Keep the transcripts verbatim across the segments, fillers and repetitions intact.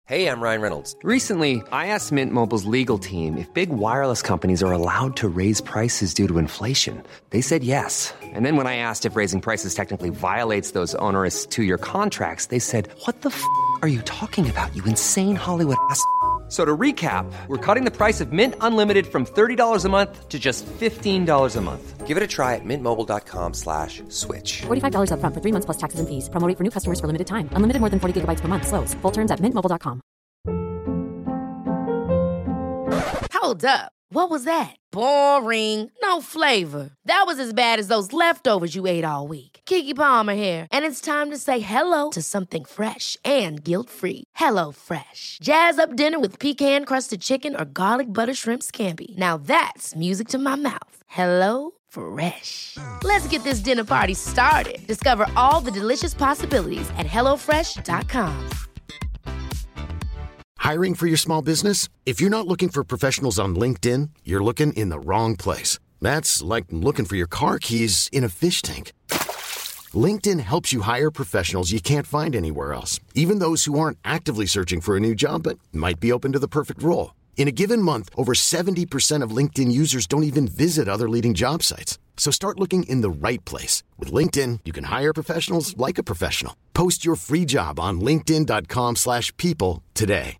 Hey, I'm Ryan Reynolds. Recently, I asked Mint Mobile's legal team if big wireless companies are allowed to raise prices due to inflation. They said yes. And then when I asked if raising prices technically violates those onerous two-year contracts, they said, what the f*** are you talking about, you insane Hollywood ass f- So to recap, we're cutting the price of Mint Unlimited from thirty dollars a month to just fifteen dollars a month. Give it a try at mintmobile.com slash switch. forty-five dollars up front for three months plus taxes and fees. Promo rate for new customers for limited time. Unlimited more than forty gigabytes per month. Slows full terms at mint mobile dot com. Hold up. What was that? Boring. No flavor. That was as bad as those leftovers you ate all week. Keke Palmer here. And it's time to say hello to something fresh and guilt-free. Hello Fresh. Jazz up dinner with pecan-crusted chicken or garlic butter shrimp scampi. Now that's music to my mouth. Hello Fresh. Let's get this dinner party started. Discover all the delicious possibilities at hello fresh dot com. Hiring for your small business? If you're not looking for professionals on LinkedIn, you're looking in the wrong place. That's like looking for your car keys in a fish tank. LinkedIn helps you hire professionals you can't find anywhere else, even those who aren't actively searching for a new job but might be open to the perfect role. In a given month, over seventy percent of LinkedIn users don't even visit other leading job sites. So start looking in the right place. With LinkedIn, you can hire professionals like a professional. Post your free job on linkedin.com slash people today.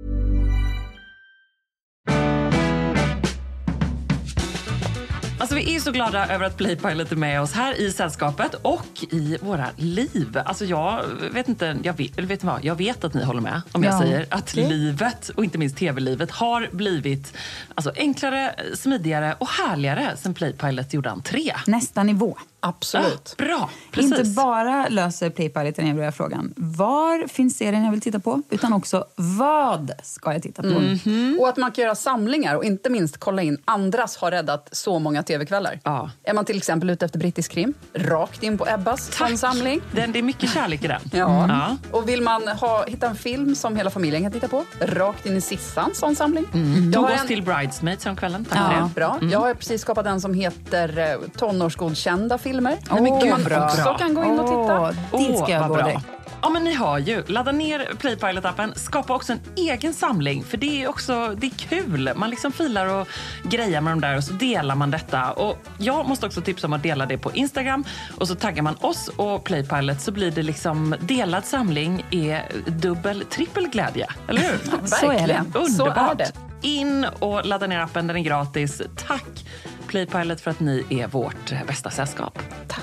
Alltså vi är ju så glada över att Playpilot är med oss här i sällskapet och i våra liv. Alltså jag vet inte, jag vet, eller vet ni vad, jag vet att ni håller med om jag ja, säger att det. livet och inte minst tv-livet har blivit alltså, enklare, smidigare och härligare sen Playpilot gjorde entré. Nästa nivå. Absolut. Ja, bra, precis. Inte bara löser Playpilot den eviga frågan. Var finns serien jag vill titta på? Utan också vad ska jag titta på? Mm-hmm. Och att man kan göra samlingar och inte minst kolla in andras har räddat så många tv-kvällar. Ja. Är man till exempel ute efter brittisk krim, rakt in på Ebbas samling. Den, det är mycket kärlek i den. Ja. ja. Och vill man ha, hitta en film som hela familjen kan titta på, rakt in i Sissans sån samling. Mm. Tog oss en... till Bridesmaids om kvällen. Tack ja, för det. Bra. Mm. Jag har precis skapat en som heter uh, Tonårsgodkända filmer. Oh, men man bra. också kan gå in och titta. Oh, dit ska jag gå bra. Ja, men ni har ju. Ladda ner Playpilot-appen. Skapa också en egen samling. För det är också, det är kul. Man liksom filar och grejar med dem där och så delar man detta. Och jag måste också tipsa om att dela det på Instagram. Och så taggar man oss och Playpilot så blir det liksom delad samling är dubbel, trippel glädje. Eller hur? Ja, så är det. Underbart. Så är det. In och ladda ner appen, den är gratis. Tack Playpilot för att ni är vårt bästa sällskap. Tack.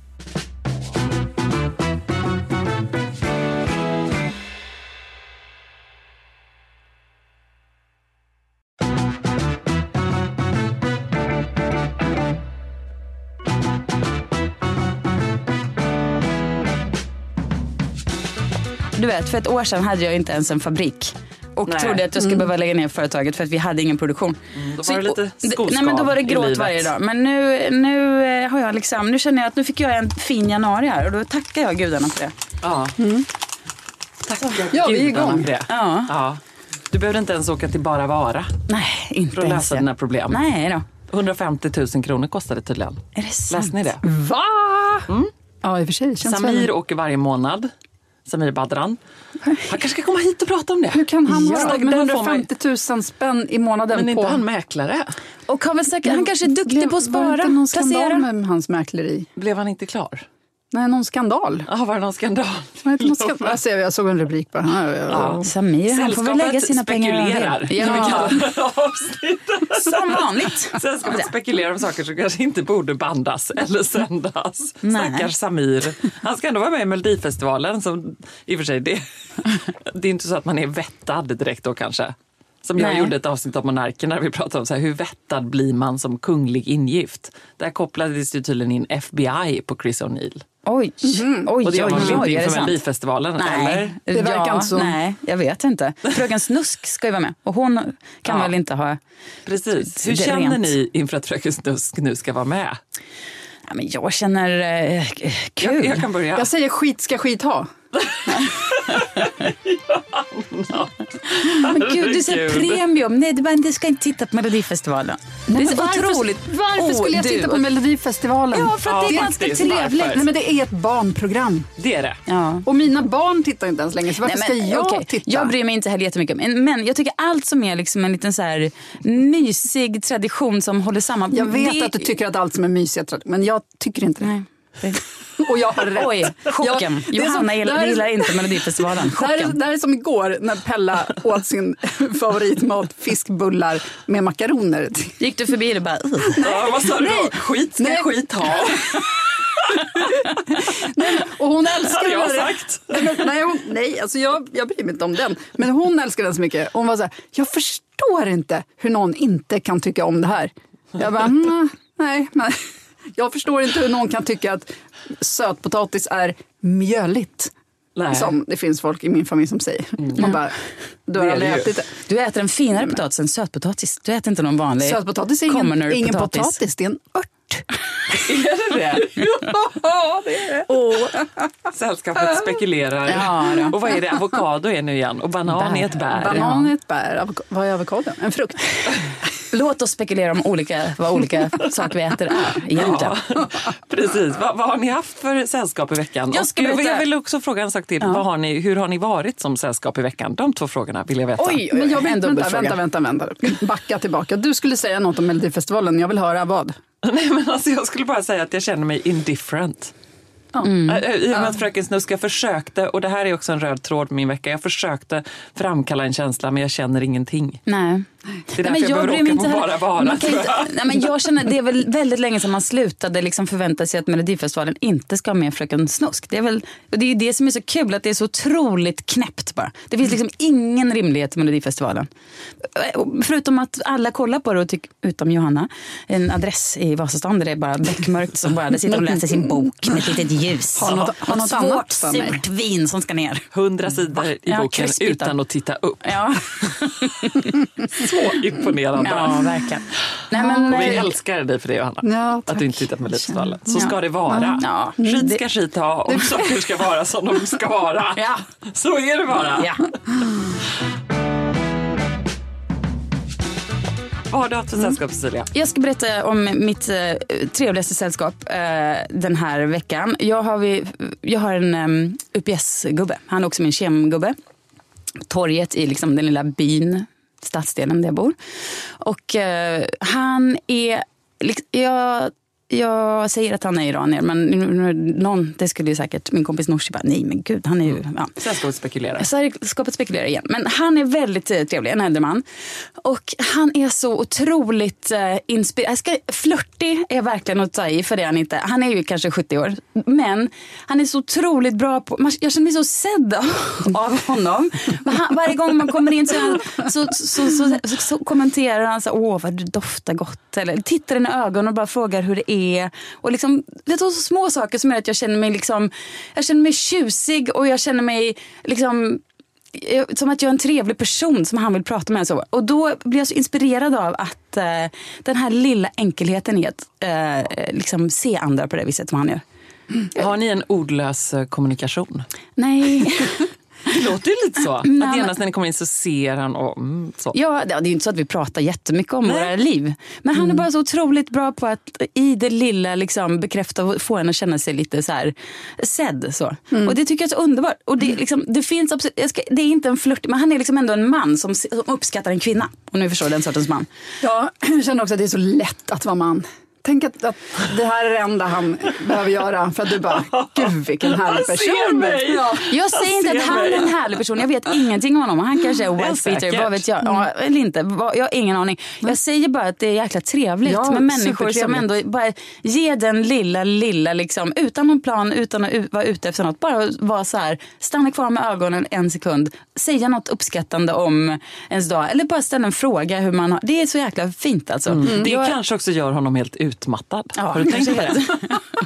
Du vet, för ett år sedan hade jag inte ens en fabrik. Och nej. trodde att jag skulle mm. behöva lägga ner företaget för att vi hade ingen produktion. Mm, då var det lite skoskav. Nej, men då var det gråt varje dag. Men nu, nu har jag liksom, nu känner jag att nu fick jag en fin januari här. Och då tackar jag gudarna för det. Ja. Mm. Tackar ja, vi är igång. för det. Ja. Ja. Du behöver inte ens åka till Bara Vara. Nej, inte för att lösa dina problem. Nej då. hundrafemtio tusen kronor kostar det tydligen. Är det sant? Läs ni det? Va? Mm. Ja, i och för sig. Samir väl. åker varje månad. Samir Badran. Han kanske ska komma hit och prata om det. Hur kan han ja, ha med hundrafemtio tusen spänn i månaden men på... Men inte han mäklare. Och han, väl säkert, han kanske är duktig blev, på att spara. Var det inte någon skandal med hans mäkleri? Blev han inte klar? Nej, någon skandal. Ja, var det någon skandal? Var det någon skandal? Jag, ser, jag såg en rubrik på det här. Ja. Samir, han får väl lägga sina pengar. Ja. Som vanligt. Sällskapet spekulerar om saker som kanske inte borde bandas eller sändas. Stackars Samir. Han ska ändå vara med i Melodifestivalen. Som, i och för sig, det, det är inte så att man är vettad direkt då kanske. Som jag Nej. gjorde ett avsnitt av Monarkerna när vi pratade om så här, hur vettad blir man som kunglig ingift. Där kopplades det tydligen in F B I på Chris O'Neill. Oj, mm. oj, och det gör man oj, inte oj, inför Melodifestivalen, nej, eller? Det verkar ja, inte så. Nej, jag vet inte. Fröken Snusk ska ju vara med. Och hon kan ja. väl inte ha... Precis. Hur känner rent. ni inför att Fröken Snusk nu ska vara med? Ja, men jag känner eh, kul. Jag, jag kan börja. Jag säger skit ska skit ha. Men gud, du säger premium. Nej, du, bara, du ska inte titta på Melodifestivalen. Nej, det är så varför, otroligt. Varför skulle jag titta på Melodifestivalen? Ja, för att ja, det är ganska trevligt. Nej, men det är ett barnprogram. Det är det. Ja. Och mina barn tittar inte ens längre, så varför Nej, men, ska jag okay. titta? Jag bryr mig inte heller jättemycket. Men, men jag tycker allt som är liksom en liten så här mysig tradition som håller samman. Jag vet det... att du tycker att allt som är mysigt, men jag tycker inte det. Nej. Det... Och jag har rätt. Oj, chocken. Jag, Johanna som, gillar, är, gillar inte Melodifestivalen. Det här, är, det här är som igår när Pella åt sin favoritmat, fiskbullar med makaroner. Gick du förbi och bara... Uh. Ja, vad sa du då? Skit ska Nej. skit ha. Nej, och hon älskar det. Har jag det. sagt? Nej, nej, hon, nej alltså jag, jag bryr mig inte om den. Men hon älskar den så mycket. Hon var så här, jag förstår inte hur någon inte kan tycka om det här. Jag bara, mm, nej, nej. Jag förstår inte hur någon kan tycka att sötpotatis är mjöligt. Nej. Som det finns folk i min familj som säger. Mm. Man bara, du har aldrig ätit det. Du äter en finare potatis än sötpotatis. Du äter inte någon vanlig sötpotatis är ingen, ingen potatis. potatis, det är en ört. Är det det? Ja, det är det. Oh. Sällskapet spekulerar. Ja, och vad är det? Avokado är nu igen. Och banan är ett bär. Banan är ett bär. Avok- vad är avokado? En frukt. Låt oss spekulera om olika, vad olika saker vi äter är egentligen. Ja, precis. Vad, vad har ni haft för sällskap i veckan? Jag, ska och berätta... jag vill också fråga en sak till. Ja. Vad har ni, hur har ni varit som sällskap i veckan? De två frågorna vill jag veta. Oj, oj, men jag vill, en vänta, vänta, vänta, vänta. Backa tillbaka. Du skulle säga något om Melodifestivalen. Jag vill höra vad. Nej, men alltså, jag skulle bara säga att jag känner mig indifferent. Mm. I och med att Fröken Snuska försökte, och det här är också en röd tråd på min vecka, jag försökte framkalla en känsla men jag känner ingenting. Nej. Det är därför nej, jag, jag behöver åka på bara vara. Man kan inte, nej, men jag känner, det är väl väldigt länge sedan man slutade liksom förvänta sig att Melodifestivalen inte ska ha med Fröken Snusk. Det är väl, och det är ju det som är så kul, att det är så otroligt knäppt bara. Det finns liksom ingen rimlighet i Melodifestivalen. Förutom att alla kollar på det och tycker, utom Johanna, en adress i Vasastan där det är bara beckmörkt som bara, där sitter och läser sin bok med ett litet ljus. Har något, har något svårt annat för mig. surt vin som ska ner. Hundra sidor i ja, boken utan att titta upp. Ja. Så imponerande. Ja, verkligen. Nej, men, och vi älskar dig för det, Johanna. Ja, att du inte tittar på Melodifestivalen. Så ja. ska det vara. Ja. Skit ska skit ha och saker ska vara som de ska vara. Ja. Så är det bara. Ja. Vad har du haft för sällskap, Cecilia? Jag ska berätta om mitt eh, trevligaste sällskap eh, den här veckan. Jag har, vi, jag har en um, U P S-gubbe. Han är också min kemgubbe. Torget i liksom den lilla byn, stadsdelen där jag bor. Och eh, han är... Liksom, jag, jag säger att han är iranier, men någon, det skulle ju säkert min kompis Norsi bara, nej men gud, han är ju... Ja. Sällskapet spekulerar. Sällskapet spekulerar igen. Men han är väldigt trevlig, en äldre man. Och han är så otroligt eh, inspirerad. Flörtig är verkligen att ta i, för det är han inte. Han är ju kanske sjuttio år. Men han är så otroligt bra på... Jag känner mig så sedd av honom. Han, varje gång man kommer in så, så, så, så, så, så kommenterar han så, åh vad du doftar gott. Eller tittar in i ögonen och bara frågar hur det är. Och liksom, det är så små saker som är att jag känner mig liksom, jag känner mig tjusig och jag känner mig liksom som att jag är en trevlig person som han vill prata med. Så. Och då blir jag så inspirerad av att eh, den här lilla enkelheten i att eh, liksom se andra på det viset som han gör. Mm. Har ni en ordlös kommunikation? Nej. Det låter ju lite så. Nej, att genast när ni kommer in så ser han och mm, så. Ja, det är ju inte så att vi pratar jättemycket om Nej. våra liv. Men han är bara så otroligt bra på att i det lilla liksom bekräfta och få en att känna sig lite så här sedd. Så. Mm. Och det tycker jag är så underbart. Och det, liksom, det finns absolut, jag ska, det är inte en flört, men han är liksom ändå en man som, som uppskattar en kvinna. Och nu förstår den sortens man. Ja, jag känner också att det är så lätt att vara man. Tänk att, att det här är det enda han behöver göra för att du bara, gud vilken härlig person. Ja. Jag säger inte att han är en härlig person. Jag vet ingenting om honom. Han kanske är wife-beater, vad vet jag. Ja, eller inte. Jag har ingen aning. Jag säger bara att det är jäkla trevligt ja, med människor som ändå bara ger den lilla, lilla liksom, utan någon plan, utan att vara ute efter något. Bara vara så här, stanna kvar med ögonen en sekund. Säga något uppskattande om ens dag. Eller bara ställa en fråga hur man har. Det är så jäkla fint alltså. Mm. Det jag... kanske också gör honom helt utmattad. Ja, har du tänkt på det?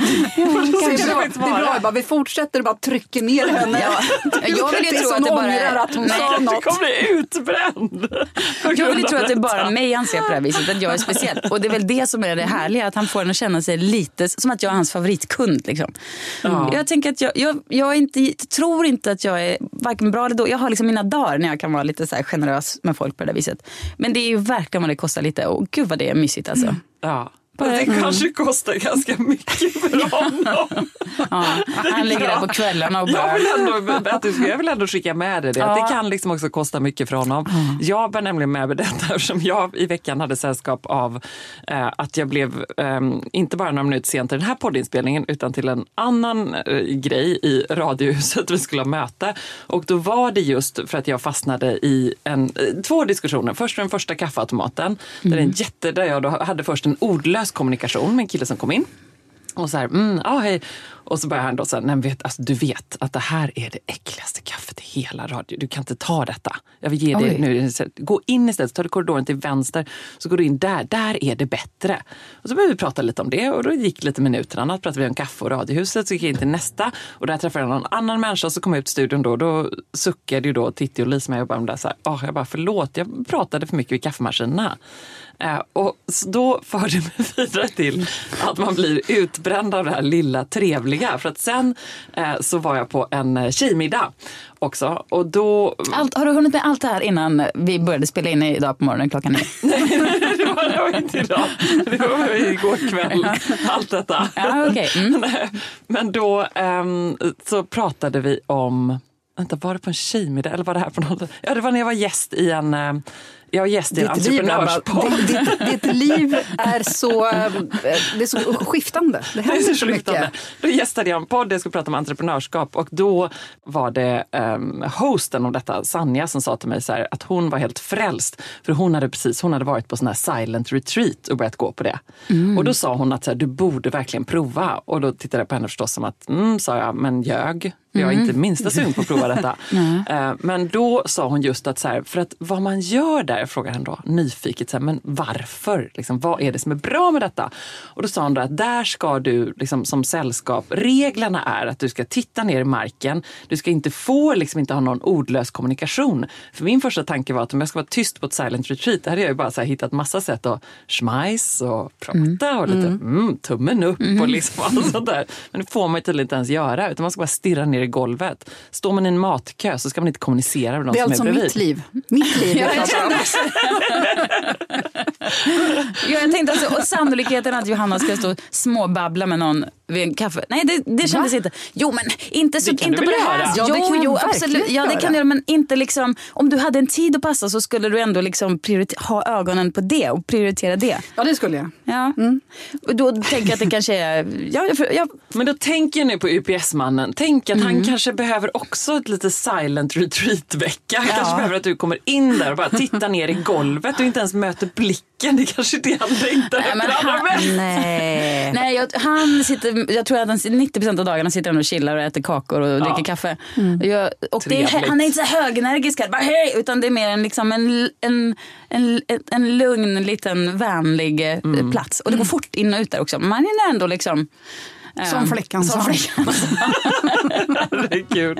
det är bra, det är bra. Bara, vi fortsätter bara trycka ner henne. Ja. Jag vill ju tro att det bara är att hon nej, sa något. Du kommer bli utbränd. Jag vill ju tro att det är bara mig han ser på det här viset, att jag är speciell. Och det är väl det som är det härliga, att han får en att känna sig lite som att jag är hans favoritkund. Liksom. Mm. Jag tänker att jag, jag, jag inte, tror inte att jag är varken bra eller då. Jag har liksom mina dagar när jag kan vara lite så här generös med folk på det där viset. Men det är ju verkligen vad det kostar lite. Och gud vad det är mysigt alltså. Mm. Ja. Det mm. kanske kostar ganska mycket för honom. Ja, han ligger där på kvällarna och bara... Jag vill ändå, att du, jag vill ändå skicka med dig det. Ja. Det kan liksom också kosta mycket för honom. Mm. Jag var nämligen med med detta eftersom jag i veckan hade sällskap av eh, att jag blev eh, inte bara några minuter sent till den här poddinspelningen utan till en annan eh, grej i radiohuset vi skulle ha möte. Och då var det just för att jag fastnade i en, eh, två diskussioner. Först den första kaffeautomaten. Mm. Där, en jätte, där jag då hade först en ordlös kommunikation med en kille som kom in. Och så här, mm, ah, hej. Och så börjar han då säga, nej vet, alltså, du vet att det här är det äckligaste kaffet i hela radio. Du kan inte ta detta. Jag vill ge dig nu. Gå in istället, ta du korridoren till vänster. Så går du in där, där är det bättre. Och så började vi prata lite om det. Och då gick lite minuter annat. Pratade vi om kaffe och radiohuset. Så gick jag in till nästa. Och där träffade jag någon annan människa. Och så kom jag ut i studion då. Då suckade ju då Titti och Lisa mig och bara där så här, oh, jag bara förlåt, jag pratade för mycket vid kaffemaskinerna. Uh, och då förde det mig vidare till att man blir utbränd av det här lilla trevliga. För att sen uh, så var jag på en tjejmiddag också. Och då... Allt, har du hunnit med allt det här innan vi började spela in idag på morgonen klockan nio? Nej, det var, det var inte idag. Det var igår kväll. Allt detta. Ja, okay. Mm. Men då um, så pratade vi om... Vänta, var det på en tjejmiddag? Eller var det här på något? Ja, det var när jag var gäst i en... Uh, Jag är gäst i en entreprenörspodd. Ditt, ditt, ditt liv är så, det är så skiftande. Det händer det är så skiftande. Mycket. Då gästade jag en podd, jag skulle prata om entreprenörskap. Och då var det um, hosten av detta, Sanja, som sa till mig så här, att hon var helt frälst. För hon hade precis, hon hade varit på sån här silent retreat och börjat gå på det. Mm. Och då sa hon att så här, du borde verkligen prova. Och då tittade jag på henne förstås som att, mm, sa jag, men ljög. Jag är inte minsta sugen på att prova detta. uh, men då sa hon just att så här, för att vad man gör där, frågade han då nyfiket, så här, men varför? Liksom, vad är det som är bra med detta? Och då sa hon då att där ska du liksom, som sällskap, reglerna är att du ska titta ner i marken. Du ska inte få, liksom inte ha någon ordlös kommunikation. För min första tanke var att om jag ska vara tyst på ett silent retreat, där hade jag ju bara så här, hittat massa sätt att schmajs och prata mm. och lite mm, tummen upp mm. och liksom allt sånt där. Men det får man ju tydligen inte ens göra, utan man ska bara stirra ner i golvet. Står man i en matkö så ska man inte kommunicera med någon som är bredvid. Det är alltså mitt liv. Mitt liv. Ja, jag kände också. Ja, jag tänkte alltså, och sannolikheten att Johanna ska stå småbabbla med någon vid en kaffe. Nej, det, det kändes Va? inte. Jo, men inte så, inte på det här. Ja, jo, det kan jo, absolut. Ja, det kan du göra, men inte liksom, om du hade en tid att passa så skulle du ändå liksom prioriter- ha ögonen på det och prioritera det. Ja, det skulle jag. Ja. Mm. Och då tänker jag att det kanske är... Ja, jag, jag... Men då tänker jag nu på U P S-mannen. Tänk att mm. han kanske behöver också ett lite silent retreat-vecka. Han ja. kanske behöver att du kommer in där och bara tittar ner i golvet och inte ens möter blicken. Det kanske är det han längtar nej, men han, nej, nej jag, han sitter, jag tror att han nittio procent av dagarna sitter han och chillar och äter kakor och ja. dricker kaffe. Mm. Jag, och det är, han är inte så högenergisk här, bara hej, utan det är mer en, liksom en, en, en, en lugn, liten, vänlig mm. plats. Och det går fort in och ut där också. Man är ändå liksom... Som um, fläckan som fläckan. Det är kul.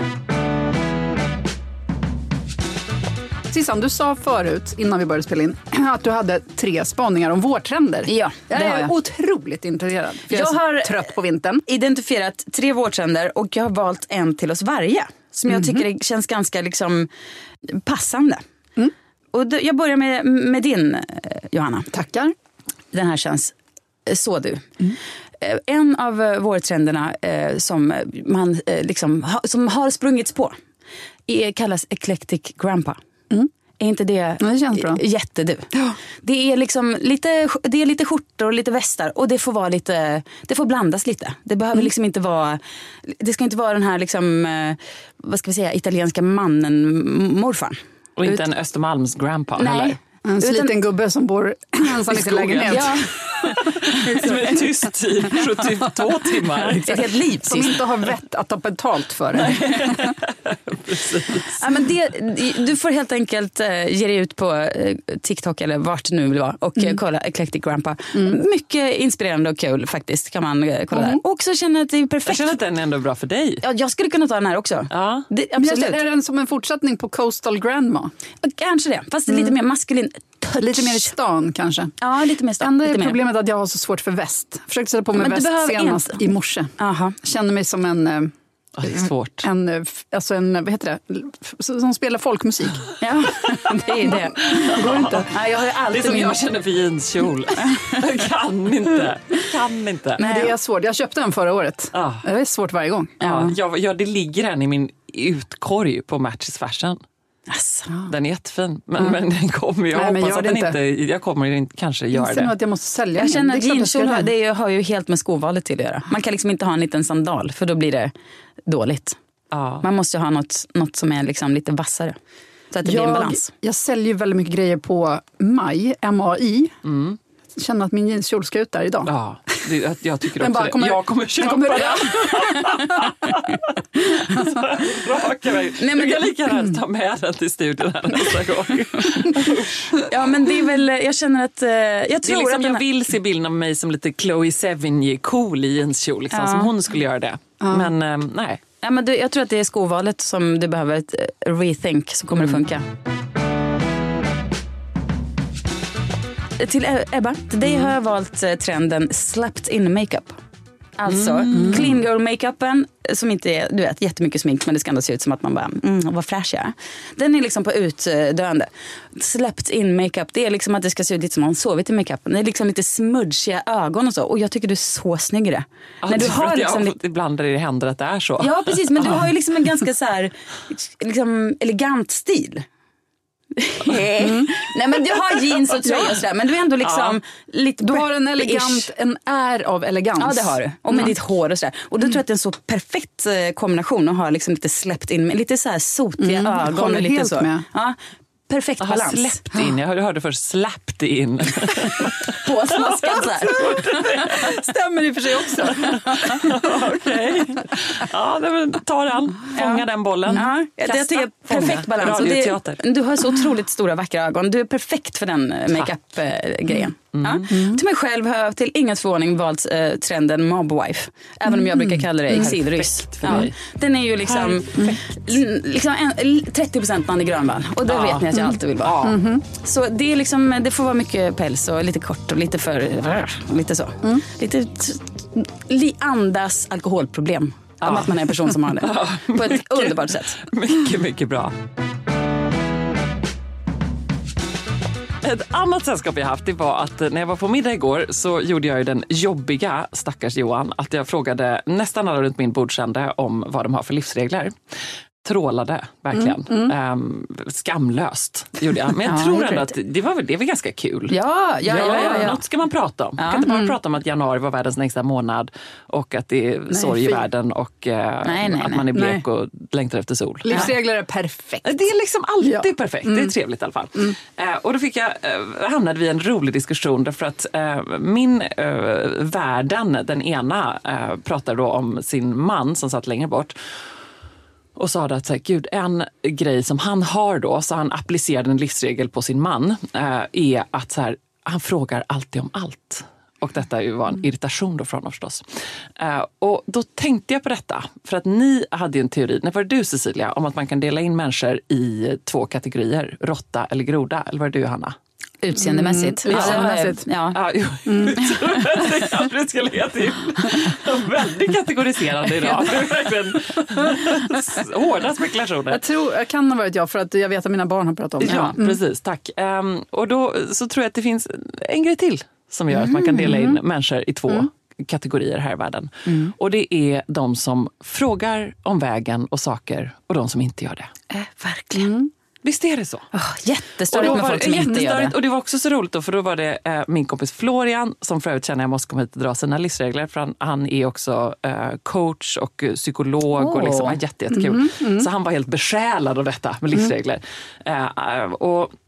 Sissan, du sa förut, innan vi började spela in, att du hade tre spaningar om vårtrender. Ja, det jag är har jag. otroligt intresserad. Jag, jag är har trött på vintern. Identifierat tre vårtrender och jag har valt en till oss varje. Som jag mm-hmm. tycker känns ganska liksom passande. Mm. Och då, jag börjar med, med din, Johanna. Tackar. Den här känns så du. Mm. En av vårtrenderna eh, som man eh, liksom ha, som har sprungits på är, kallas Eclectic Grandpa. Mm. Är inte det, ja, det känns bra. Jättedu? Ja. Det är liksom lite, det är lite skjortor och lite västar och det får vara lite, det får blandas lite. Det behöver mm. liksom inte vara, det ska inte vara den här liksom, vad ska vi säga, italienska mannen morfar. Och inte Ut, en Östermalms grandpa nej. heller. En sliten gubbe som bor ensam i sin lägenhet. Ja. Som är tyst i sjuttiotvå timmar. Ett helt liv. Som inte har vett att ta betalt för det. Ja, men det, du får helt enkelt uh, ge dig ut på uh, TikTok eller vart det nu vill vara och mm. uh, kolla Eclectic Grandpa. Mm. Mycket inspirerande och kul faktiskt kan man uh, kolla mm. där. Och också känna att det är perfekt. Jag känner att den är ändå bra för dig. Ja, jag skulle kunna ta den här också. Ja. Det, absolut. Är den som en fortsättning på Coastal Grandma? Kanske det, fast det är lite mer maskulin. Touch. Lite mer i stan kanske. Ja, lite mer stan. Ändå är lite problemet mer. Att jag har så svårt för väst. Försökte sätta på mig men väst senast inte. i morse. Aha. Känner mig som en... Eh, oh, det är svårt. En, alltså en, vad heter det? Som spelar folkmusik. Ja, det är det. Går inte. Nej, jag har alltid det är som min... jag känner för jeanskjol. Jag kan inte. Kan inte. Nej, det är svårt. Jag köpte den förra året. Ah. Det är svårt varje gång. Ja, jag, ja, det ligger en i min utkorg på Matches Fashion. Asså. Den är jättefin, men, mm. men den kommer, jag Nej, hoppas att den inte. inte, jag kommer inte kanske göra det. Att jag måste sälja. Jag känner att det jeanskjol har, har, det har ju helt med skovalet till att göra. Man kan liksom inte ha en liten sandal för då blir det dåligt. Ja. Man måste ha något, något som är liksom lite vassare. Så att det jag, blir en balans. Jag säljer väldigt mycket grejer på Maj, M A I. Mm. Jag känner att min jeanskjol ska ut där idag. Ja, det, jag tycker Den också bara kommer, det. Jag kommer köpa kommer den. alltså, raka väg. Nej, men du kan lika gärna ta med den till studion här nästa gång. Ja, men det är väl, jag känner att jag tror det är liksom, att den... jag vill se bilden av mig som lite Chloe Sevigny cool i jeanskjol, liksom, ja. som hon skulle göra det. Ja. Men ähm, nej. Ja, men du, jag tror att det är skovalet som du behöver ett rethink så kommer mm. det funka. Till Ebba, till dig mm. har jag valt trenden slapped in makeup. Alltså mm. clean girl makeupen som inte är, du vet, jättemycket smink men det ska ändå se ut som att man bara, mm, vad fräsch jag är. Den är liksom på utdöende. Slapped in makeup, det är liksom att det ska se ut lite som man sovit i makeupen. Det är liksom lite smudgiga ögon och så. Och jag tycker du är så snygg i det. Ja, när du har liksom jag, lite... Ibland är det händer att det är så. Ja, precis, men du har ju liksom en ganska så här liksom elegant stil. Mm. Nej, men du har jeans och tröja och sådär, men du är ändå liksom ja. lite du har en elegant, en är av elegans. Ja, det har du. Och med mm. ditt hår och sådär. Och då mm. tror jag att det är en så perfekt kombination att ha liksom lite släppt in med lite så här sotiga mm. ögon och lite helt så. Med. Ja. Perfekt Aha, balans. Släppt in, jag hörde först släppt in. Påsmaskat så här. Stämmer i och för sig också. Okej. Okay. Ja, men ta den. Fånga ja. den bollen. Ja, Kasta, jag tycker perfekt balans. Och det, du har så otroligt stora vackra ögon. Du är perfekt för den makeup-grejen. Mm. Ja. Mm. Till mig själv har jag till inget förvåning valt eh, trenden mobwife. Även mm. om jag brukar kalla det exilrys. Ja. Den är ju liksom, l- liksom en, trettio procent Nanne Grönvall. Och det ja. vet ni att jag alltid vill vara. Ja. Mm-hmm. Så det är liksom, det får vara mycket päls och lite kort och lite för, lite så. Mm. Lite li, andas alkoholproblem. Ja. Om att man är en person som har det. Ja. På ett mycket, underbart sätt. Mycket, mycket bra. Ett annat sällskap jag haft det var att när jag var på middag igår så gjorde jag ju den jobbiga stackars Johan att jag frågade nästan alla runt min bordkände om vad de har för livsregler. Trålade, verkligen. Mm, mm. Um, skamlöst gjorde jag. Men jag ja, tror ändå att det var, det var ganska kul. Ja, ja, ja, ja, ja, ja. Något ska man prata om. Ja. Man kan inte bara mm. prata om att januari var världens längsta månad och att det är nej, sorg i världen och uh, nej, nej, att man är blek nej. och längtar efter sol. Livsregler är perfekt. Det är liksom alltid ja. perfekt. Mm. Det är trevligt i alla fall. Mm. Uh, och då fick jag, uh, hamnade vi i en rolig diskussion därför att uh, min uh, världen, den ena, uh, pratar då om sin man som satt längre bort. Och sa att så här, gud, en grej som han har då, så han applicerade en livsregel på sin man, eh, är att så här, han frågar alltid om allt. Och detta var en irritation då från oss förstås. Eh, och då tänkte jag på detta, för att ni hade ju en teori, när var det du Cecilia, om att man kan dela in människor i två kategorier, råtta eller groda, eller var det du Hanna? Utseendemässigt. Mm, utseendemässigt. Ja. Ja, jo, mm. Utseendemässigt kanske det ska lägga till. Väldigt kategoriserande idag. Det är verkligen hårda spekulationer. Jag tror, jag kan ha varit jag för att jag vet att mina barn har pratat om det. Ja, mm. precis. Tack. Um, och då så tror jag att det finns en grej till som gör att man kan dela in människor i två mm. kategorier här i världen. Mm. Och det är de som frågar om vägen och saker och de som inte gör det. Äh, verkligen. Mm. Visst är det så? Oh, jättestörigt med folk som inte gör det. Och det var också så roligt då, för då var det eh, min kompis Florian, som för övrigt känner jag måste komma hit och dra sina livsregler, för han, han är också eh, coach och psykolog oh. och liksom, är jätte, jättekul. Mm, mm. Så han var helt besjälad av detta med livsregler. Mm. Eh, och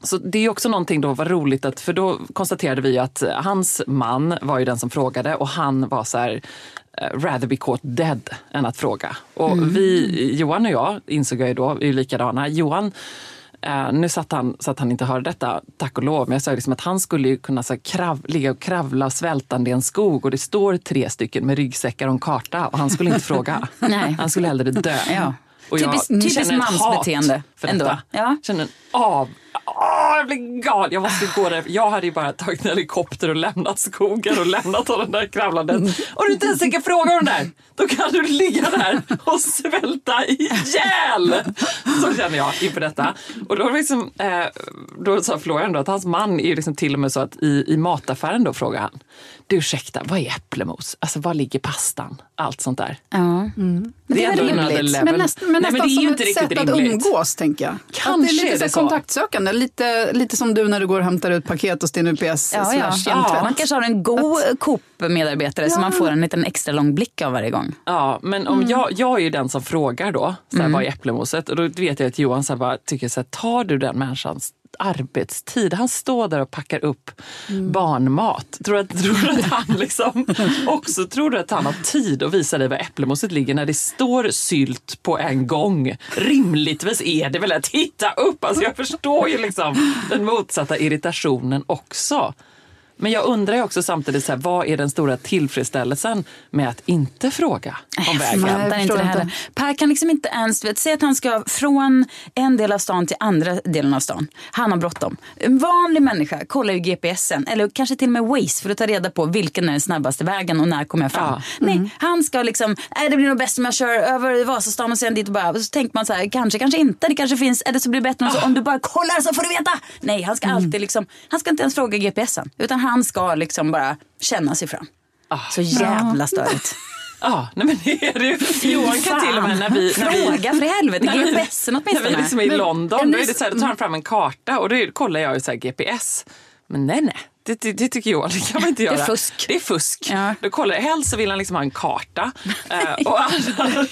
Så det är också någonting då var roligt att, för då konstaterade vi att hans man var ju den som frågade och han var så här rather be caught dead än att fråga. Och mm. vi, Johan och jag, insåg jag ju då, är ju likadana. Johan, eh, nu satt han så att han inte hörde detta, tack och lov, men jag sa liksom att han skulle ju kunna så här, krav, ligga och kravla svältande i en skog och det står tre stycken med ryggsäckar och en karta och han skulle inte fråga. Nej. Han skulle hellre dö. Ja. Och typiskt jag typisk känner mansbeteende för ändå. Detta. Ja. Känner en av. Åh, jag blir gal. Jag måste gå där. Jag hade ju bara tagit en helikopter och lämnat skogen och lämnat den där kravlandet. Och du inte ens tänker fråga om där. Då kan du ligga där och svälta ihjäl. Så känner jag inför detta. Och då, liksom, eh, då sa Florian då att hans man är liksom till och med så att i, i mataffären då frågar han. Du, ursäkta, vad är äpplemos? Alltså, var ligger pastan? Allt sånt där. Ja. Mm. Men det, det är väl rimligt. Men, näst, men nästan Nej, men det är som ett sätt att umgås, tänker jag. Kanske att det är lite är det så kontaktsökande. Lite, lite som du när du går och hämtar ut paket hos din U P S ja, slash ja. ja, man kanske har en god att... Coop-medarbetare ja. som man får en liten extra lång blick av varje gång. Ja, men om mm. jag, jag är ju den som frågar då, så här, mm. vad är äpplemoset? Och då vet jag att Johan så här, bara tycker så här, tar du den människans arbetstid? Han står där och packar upp mm. barnmat. Tror du, tror du att han liksom också tror du att han har tid att visa dig var äpplemoset ligger när det står sylt på en gång? Rimligtvis är det väl att titta upp. Alltså jag förstår ju liksom den motsatta irritationen också. Men jag undrar ju också samtidigt så här, vad är den stora tillfredsställelsen med att inte fråga om vägen? Nej, inte det heller. Per kan liksom inte ens vet, säga att han ska från en del av stan till andra delen av stan. Han har bråttom. En vanlig människa kollar ju G P S'en eller kanske till och med Waze för att ta reda på vilken är den snabbaste vägen och när kommer jag fram. Ja. Mm. Nej, han ska liksom, nej det blir nog bäst om jag kör över Vasastan och sen dit och bara, och så tänker man så här, kanske, kanske inte, det kanske finns, eller så blir det bättre oh. så, om du bara kollar så får du veta. Nej, han ska mm. alltid liksom, han ska inte ens fråga G P S'en, utan han Han ska liksom bara känna sig fram. Ah, så jävla störigt. Ja, ah, nej men det är det. Johan kan till och med när vi... När vi fråga för helvete, G P S'en åtminstone. När vi liksom är i men, London, då, är det så här, då tar han fram en karta och då kollar jag ju så här G P S. Men nej, nej. Det, det, det tycker jag, det kan man inte göra. Det är fusk. Det är fusk. Ja. Då kollar jag, helst så vill han liksom ha en karta. eh, och annars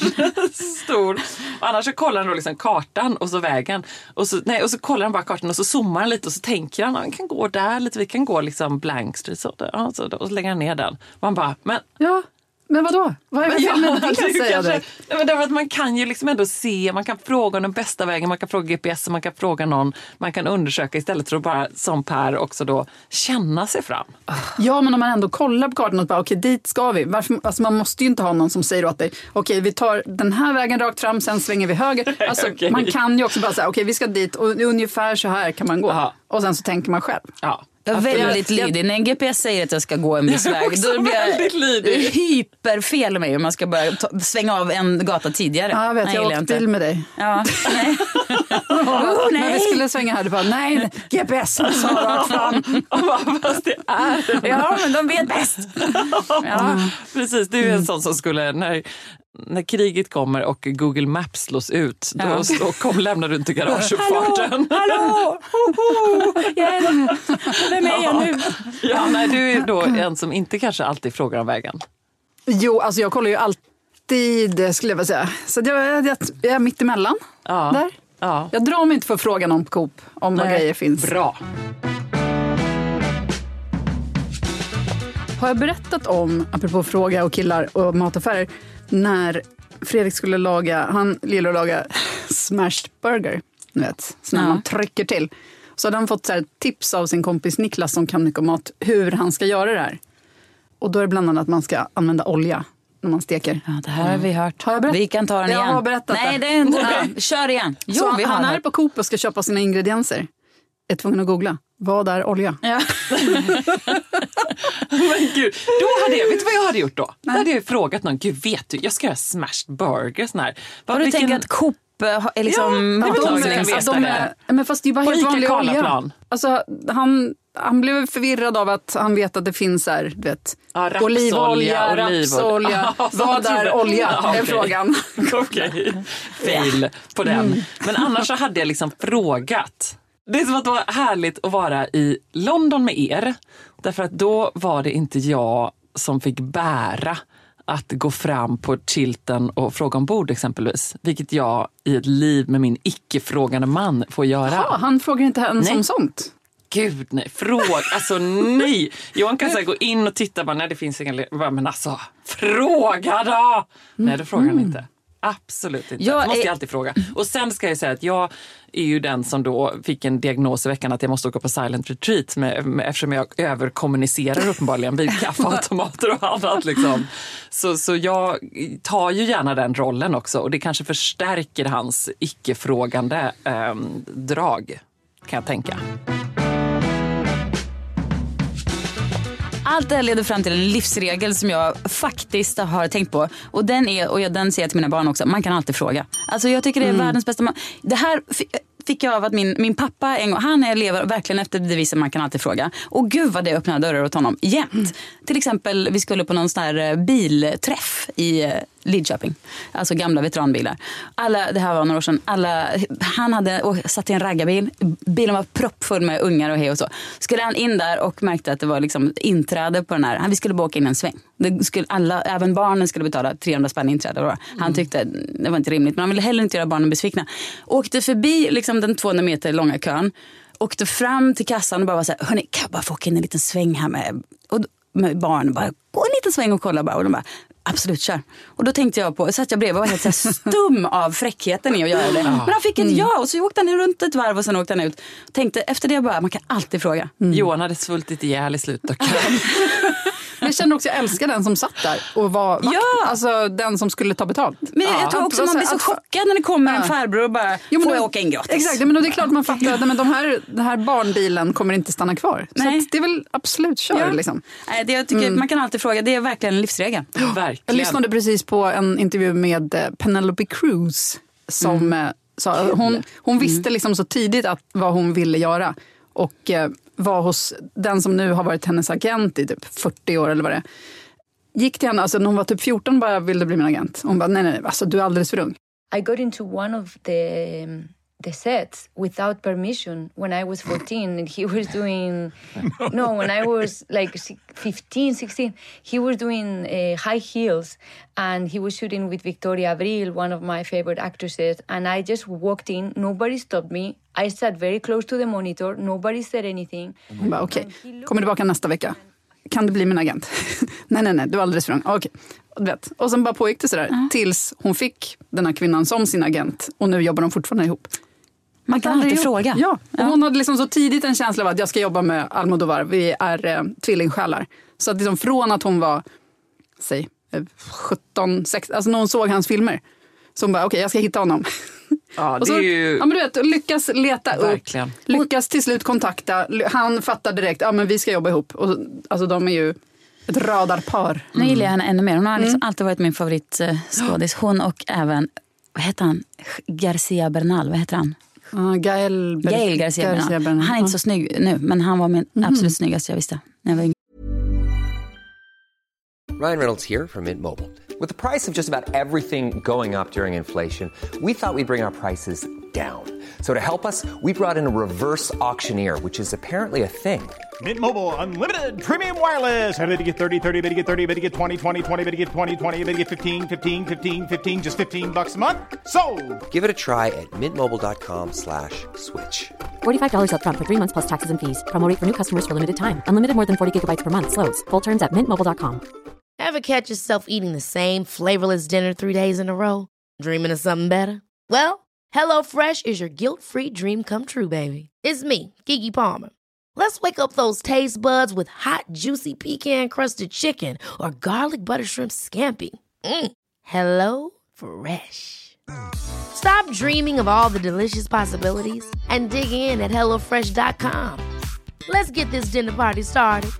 stor. Och annars så kollar han då liksom kartan och så vägen. Och så, nej, och så kollar han bara kartan och så zoomar han lite och så tänker han, han kan gå där lite, vi kan gå liksom blank street. Så, ja, så, och så lägger han ner den. Och han bara, men... Ja. Men vadå? Vad är det ja, med det, det säger kanske, det? Men därför att man kan ju liksom ändå se, man kan fråga om den bästa vägen, man kan fråga G P S, man kan fråga någon, man kan undersöka istället för att bara som Per också då känna sig fram. Ja, men om man ändå kollar på kartan och bara okej, okay, dit ska vi. Varför, alltså man måste ju inte ha någon som säger åt dig, okej, okay, vi tar den här vägen rakt fram, sen svänger vi höger. Alltså, okay. Man kan ju också bara säga, okej, okay, vi ska dit och ungefär så här kan man gå. Aha. Och sen så tänker man själv. Ja. Jag är väldigt lydig. När en G P S säger att jag ska gå en viss väg, då blir jag hyperfel med mig om man ska börja ta, svänga av en gata tidigare. Ja, jag vet, nej, jag åkte bil med dig. Ja, nej. oh, nej. När vi skulle svänga här, du bara, nej, G P S sa rakt fram. Fast det är ja, men de vet bäst. Ja, precis. Du är en sån som skulle, när, när kriget kommer och Google Maps slås ut, då, ja. då kom, lämnar du inte garageuppfarten. Hallå! Hallå! Hjälp! Vem är jag nu? Ja, nej, du är då en som inte kanske alltid frågar om vägen. Jo, alltså jag kollar ju alltid, skulle jag vilja säga. Så jag, jag, jag är mitt emellan ja. där. Ja. Jag drar mig inte för att fråga någon på Coop om nej. vad grejer finns. Bra. Har jag berättat om, apropå fråga och killar och mataffärer, när Fredrik skulle laga, han gillar att laga smashed burger, du vet, så när ja. man trycker till. Så hade han fått så här tips av sin kompis Niklas som kan mycket om mat, hur han ska göra det här. Och då är det bland annat att man ska använda olja när man steker. Ja, det här har vi hört. Har jag berättat? Vi kan ta den igen. Jag har berättat Nej, det. det är inte bra. Kör igen. Jo, så vi har han hört. är på Coop och ska köpa sina ingredienser. Är tvungen att googla. Vad är olja? Ja. Men gud, då hade jag, vet du vad jag hade gjort då? Nej. Då hade jag frågat någon, gud vet du, jag ska göra smashed burger sån här. Vad du vilken... tänker att Coop är liksom... Ja, de är, alltså, de är, men fast det är bara helt vanlig olja. Alltså, han, han blev förvirrad av att han vet att det finns här, du vet, ja, olivolja, rapsolja. Ja, vad är olja? Ja, okay. Är frågan. Okej, okay. Fail på den. Mm. Men annars så hade jag liksom frågat. Det är som att det var härligt att vara i London med er. Därför att då var det inte jag som fick bära att gå fram på tilten och fråga om bord exempelvis. Vilket jag i ett liv med min icke-frågande man får göra. Ja, han frågar inte ens Nej. om sånt. Gud nej, fråga, alltså nej. Johan kan säga gå in och titta bara, nej det finns ingen, men alltså fråga då. Nej, det frågar han inte. Absolut inte. Jag måste är... alltid fråga. Och sen ska jag säga att jag är ju den som då fick en diagnos i veckan att jag måste åka på silent retreat med, med, eftersom jag överkommunicerar uppenbarligen vid kaffeautomater och annat liksom. Så, så jag tar ju gärna den rollen också och det kanske förstärker hans icke-frågande eh, drag, kan jag tänka. Allt det här leder fram till en livsregel som jag faktiskt har tänkt på. Och den är, och jag, den säger jag till mina barn också, man kan alltid fråga. Alltså jag tycker det är mm. världens bästa man. Det här fick jag av att min, min pappa en gång, han är lever verkligen efter devisen man kan alltid fråga. Och gud vad det öppnar dörrar åt honom jämt. Mm. Till exempel vi skulle på någon sån här bilträff i Lidköping. Alltså gamla veteranbilar. Alla, det här var några år sedan. Alla, han hade och satt i en raggarbil. Bilen var proppfull med ungar och hej och så. Skulle han in där och märkte att det var liksom inträde på den här. Vi skulle bara åka in en sväng. Det skulle alla, även barnen skulle betala trehundra spänn inträde. Mm. Han tyckte det var inte rimligt. Men han ville heller inte göra barnen besvikna. Åkte förbi liksom den tvåhundra meter långa kön. Åkte fram till kassan och bara var så här, hörni, kan jag bara få åka in en liten sväng här med, och, med barn? Bara, gå en liten sväng och kolla bara. Och de bara, absolut, kör. Och då tänkte jag på, så att jag blev var helt så här stum av fräckheten i att göra det. Men han fick ett ja och så åkte han runt ett varv och sen åkte han ut. Tänkte efter det bara, man kan alltid fråga. Mm. Johan hade svultit ihjäl i slutet. Jag kände också, jag älskar den som satt där och var vakt. Ja. Alltså den som skulle ta betalt. Men jag ja. tror också man blir så chockad när det kommer en farbror och bara, jo, får jag åka in gratis? Exakt, men då är det klart man fattar att men de här, den här barnbilen kommer inte stanna kvar. Nej. Så det är väl absolut kör ja. liksom. Nej, det jag tycker mm. man kan alltid fråga, det är verkligen en livsregel. Verkligen. Jag lyssnade precis på en intervju med Penelope Cruz som mm. sa, hon, hon visste liksom så tidigt att vad hon ville göra och eh, var hos den som nu har varit hennes agent i typ fyrtio år eller vad det är. Gick till henne, alltså när hon var typ fjorton bara ville bli min agent. Hon bara, nej nej, alltså du är alldeles för ung. I got into one of the the sets without permission when I was fourteen and he was doing no when I was like fifteen sixteen he was doing uh, high heels and he was shooting with Victoria Abril, one of my favorite actresses, and I just walked in, nobody stopped me. I sat very close to the monitor, nobody said anything. Hon bara, okej, okay. Kommer tillbaka nästa vecka. Kan du bli min agent? nej, nej, nej, du är alldeles för ung. Okej, okay. Och sen bara pågick det sådär uh-huh. tills hon fick den här kvinnan som sin agent och nu jobbar de fortfarande ihop. Man kan alltid fråga. Ja, och ja. Hon hade liksom så tidigt en känsla av att jag ska jobba med Almodovar. Vi är eh, tvillingsjälar. Så att liksom från att hon var, säg, sjutton, sexton, alltså när hon såg hans filmer. Så hon bara, okej, okay, jag ska hitta honom. Ja, det och så, är ju... ja, men du vet, lyckas leta verkligen. upp. Lyckas till slut kontakta. Han fattar direkt, ja men vi ska jobba ihop. Och, alltså de är ju ett radarpar. Mm. Nu gillar jag henne ännu mer. Hon har liksom mm. alltid varit min favoritskådis. Hon och även, vad heter han? Garcia Bernal, vad heter han? Uh, Gael, Ber- Gael Garcia, Garcia Bernal. Bernal. Han är inte så snygg nu, men han var min mm. absolut snyggaste jag visste. När jag var yngre. Ryan Reynolds here from Mint Mobile. With the price of just about everything going up during inflation, we thought we'd bring our prices down. So to help us, we brought in a reverse auctioneer, which is apparently a thing. Mint Mobile Unlimited Premium Wireless. How to get thirty, thirty, how to get thirty, how to get twenty, twenty, twenty, how to get twenty, twenty, how to get fifteen, fifteen, fifteen, fifteen, just fifteen bucks a month? Sold! Give it a try at mintmobile.com slash switch. forty-five dollars up front for three months plus taxes and fees. Promo rate for new customers for limited time. Unlimited more than forty gigabytes per month. Slows full terms at mint mobile dot com. Ever catch yourself eating the same flavorless dinner three days in a row? Dreaming of something better? Well, HelloFresh is your guilt-free dream come true, baby. It's me, Keke Palmer. Let's wake up those taste buds with hot, juicy pecan-crusted chicken or garlic butter shrimp scampi. Mm. Hello Fresh. Stop dreaming of all the delicious possibilities and dig in at hello fresh dot com. Let's get this dinner party started.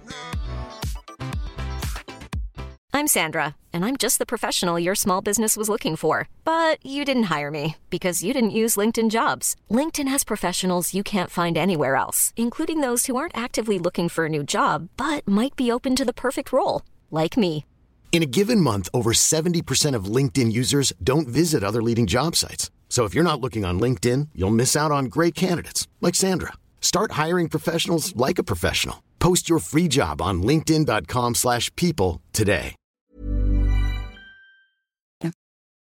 I'm Sandra, and I'm just the professional your small business was looking for. But you didn't hire me because you didn't use LinkedIn Jobs. LinkedIn has professionals you can't find anywhere else, including those who aren't actively looking for a new job, but might be open to the perfect role, like me. In a given month, over seventy percent of LinkedIn users don't visit other leading job sites. So if you're not looking on LinkedIn, you'll miss out on great candidates, like Sandra. Start hiring professionals like a professional. Post your free job on linkedin dot com slash people today.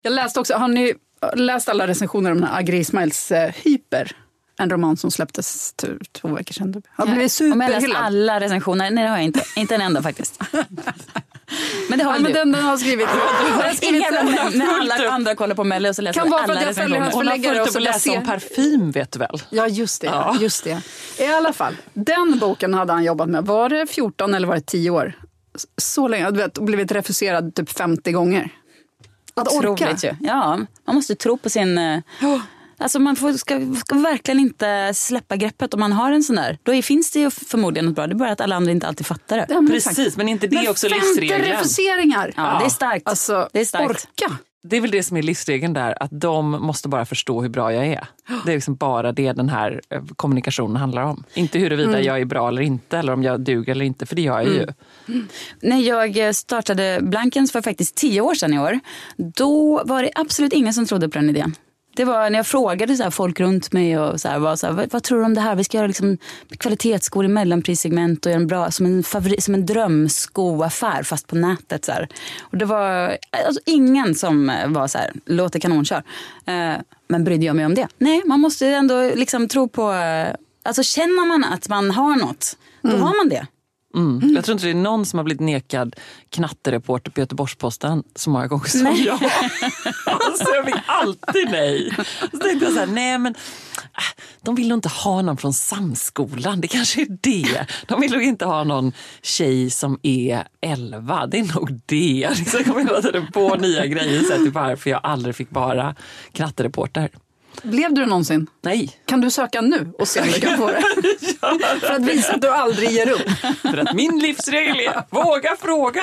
Jag läste också, har ni läst alla recensioner om den här Agri Ismails uh, Hyper? En roman som släpptes t- två veckor sedan. Har blivit superhyllad. Om jag läst alla recensioner? Nej, det har jag inte. Inte en enda faktiskt. Men det har ja, väl men du? den, den har skrivit. Jag har skrivit när alla andra kollar på Mello och så läser kan jag vara alla för att jag följer hans Hon har förläggare fullt och så upp att läsa läser om parfym, vet du väl? Ja, just det. Ja. just det. I alla fall, den boken hade han jobbat med. Var det fjorton eller var det tio år? Så länge. Du vet, och blivit refuserad typ femtio gånger. Att orka. Otroligt ju. Ja, man måste tro på sin... Oh. Alltså man får, ska, ska verkligen inte släppa greppet om man har en sån där. Då finns det ju förmodligen något bra. Det är bara att alla andra inte alltid fattar det. Ja, men precis, exakt. men inte det men också livsregeln? femtio refuseringar. Ja, ja, det är starkt. Alltså, det är starkt. Orka. Det är väl det som är livsregeln där, att de måste bara förstå hur bra jag är. Det är liksom bara det den här kommunikationen handlar om. Inte huruvida mm. jag är bra eller inte, eller om jag duger eller inte, för det gör jag ju. Mm. När jag startade Blankens för faktiskt tio år sedan i år, då var det absolut ingen som trodde på den idén. Det var när jag frågade så här, folk runt mig och så här, var så här, vad, vad tror du om det här? Vi ska göra liksom kvalitetsskor i mellanprissegment och göra en bra, som en, favorit, som en drömskoaffär fast på nätet. Så här. Och det var alltså, ingen som var så här, låter kanonkör. Eh, men brydde jag mig om det? Nej, man måste ändå liksom tro på, alltså känner man att man har något, då mm. har man det. Mm. Mm. Jag tror inte det är någon som har blivit nekad knattereporter på Göteborgs-Posten så många gånger som nej. jag. Så jag fick alltid nej. Så tänkte jag så här, nej men de vill nog inte ha någon från Samskolan, det kanske är det. De vill nog inte ha någon tjej som är elva, det är nog det. Så jag kommer hela tiden på nya grejer så till varför jag aldrig fick bara knattereporter. Blev du någonsin? Nej. Kan du söka nu och se om du kan få det? För att visa att du aldrig ger upp. För att min livsregel är våga fråga.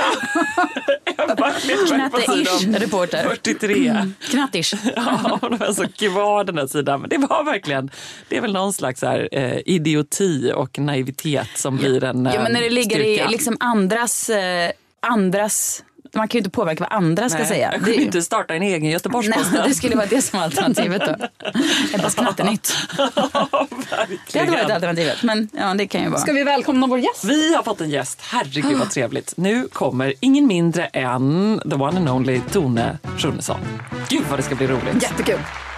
Knatte-ish reporter. fyrtiotre. Mm. Knattish. Ja, de var så kvar den här sidan. Men det var verkligen, det är väl någon slags här, eh, idioti och naivitet som blir en eh, ja, men när det ligger styrka. i liksom andras, eh, andras... Man kan ju inte påverka vad andra ska Nej, säga. Jag kunde inte starta en egen Göteborgs-Posten. Nej, det skulle vara det som alternativet då. Ebbas knattenytt. Det hade varit alternativet, men ja, det kan ju vara. Ska vi välkomna vår gäst? Vi har fått en gäst. Herregud vad trevligt. Nu kommer ingen mindre än the one and only Tone Schunnesson. Gud vad det ska bli roligt. Jättekul.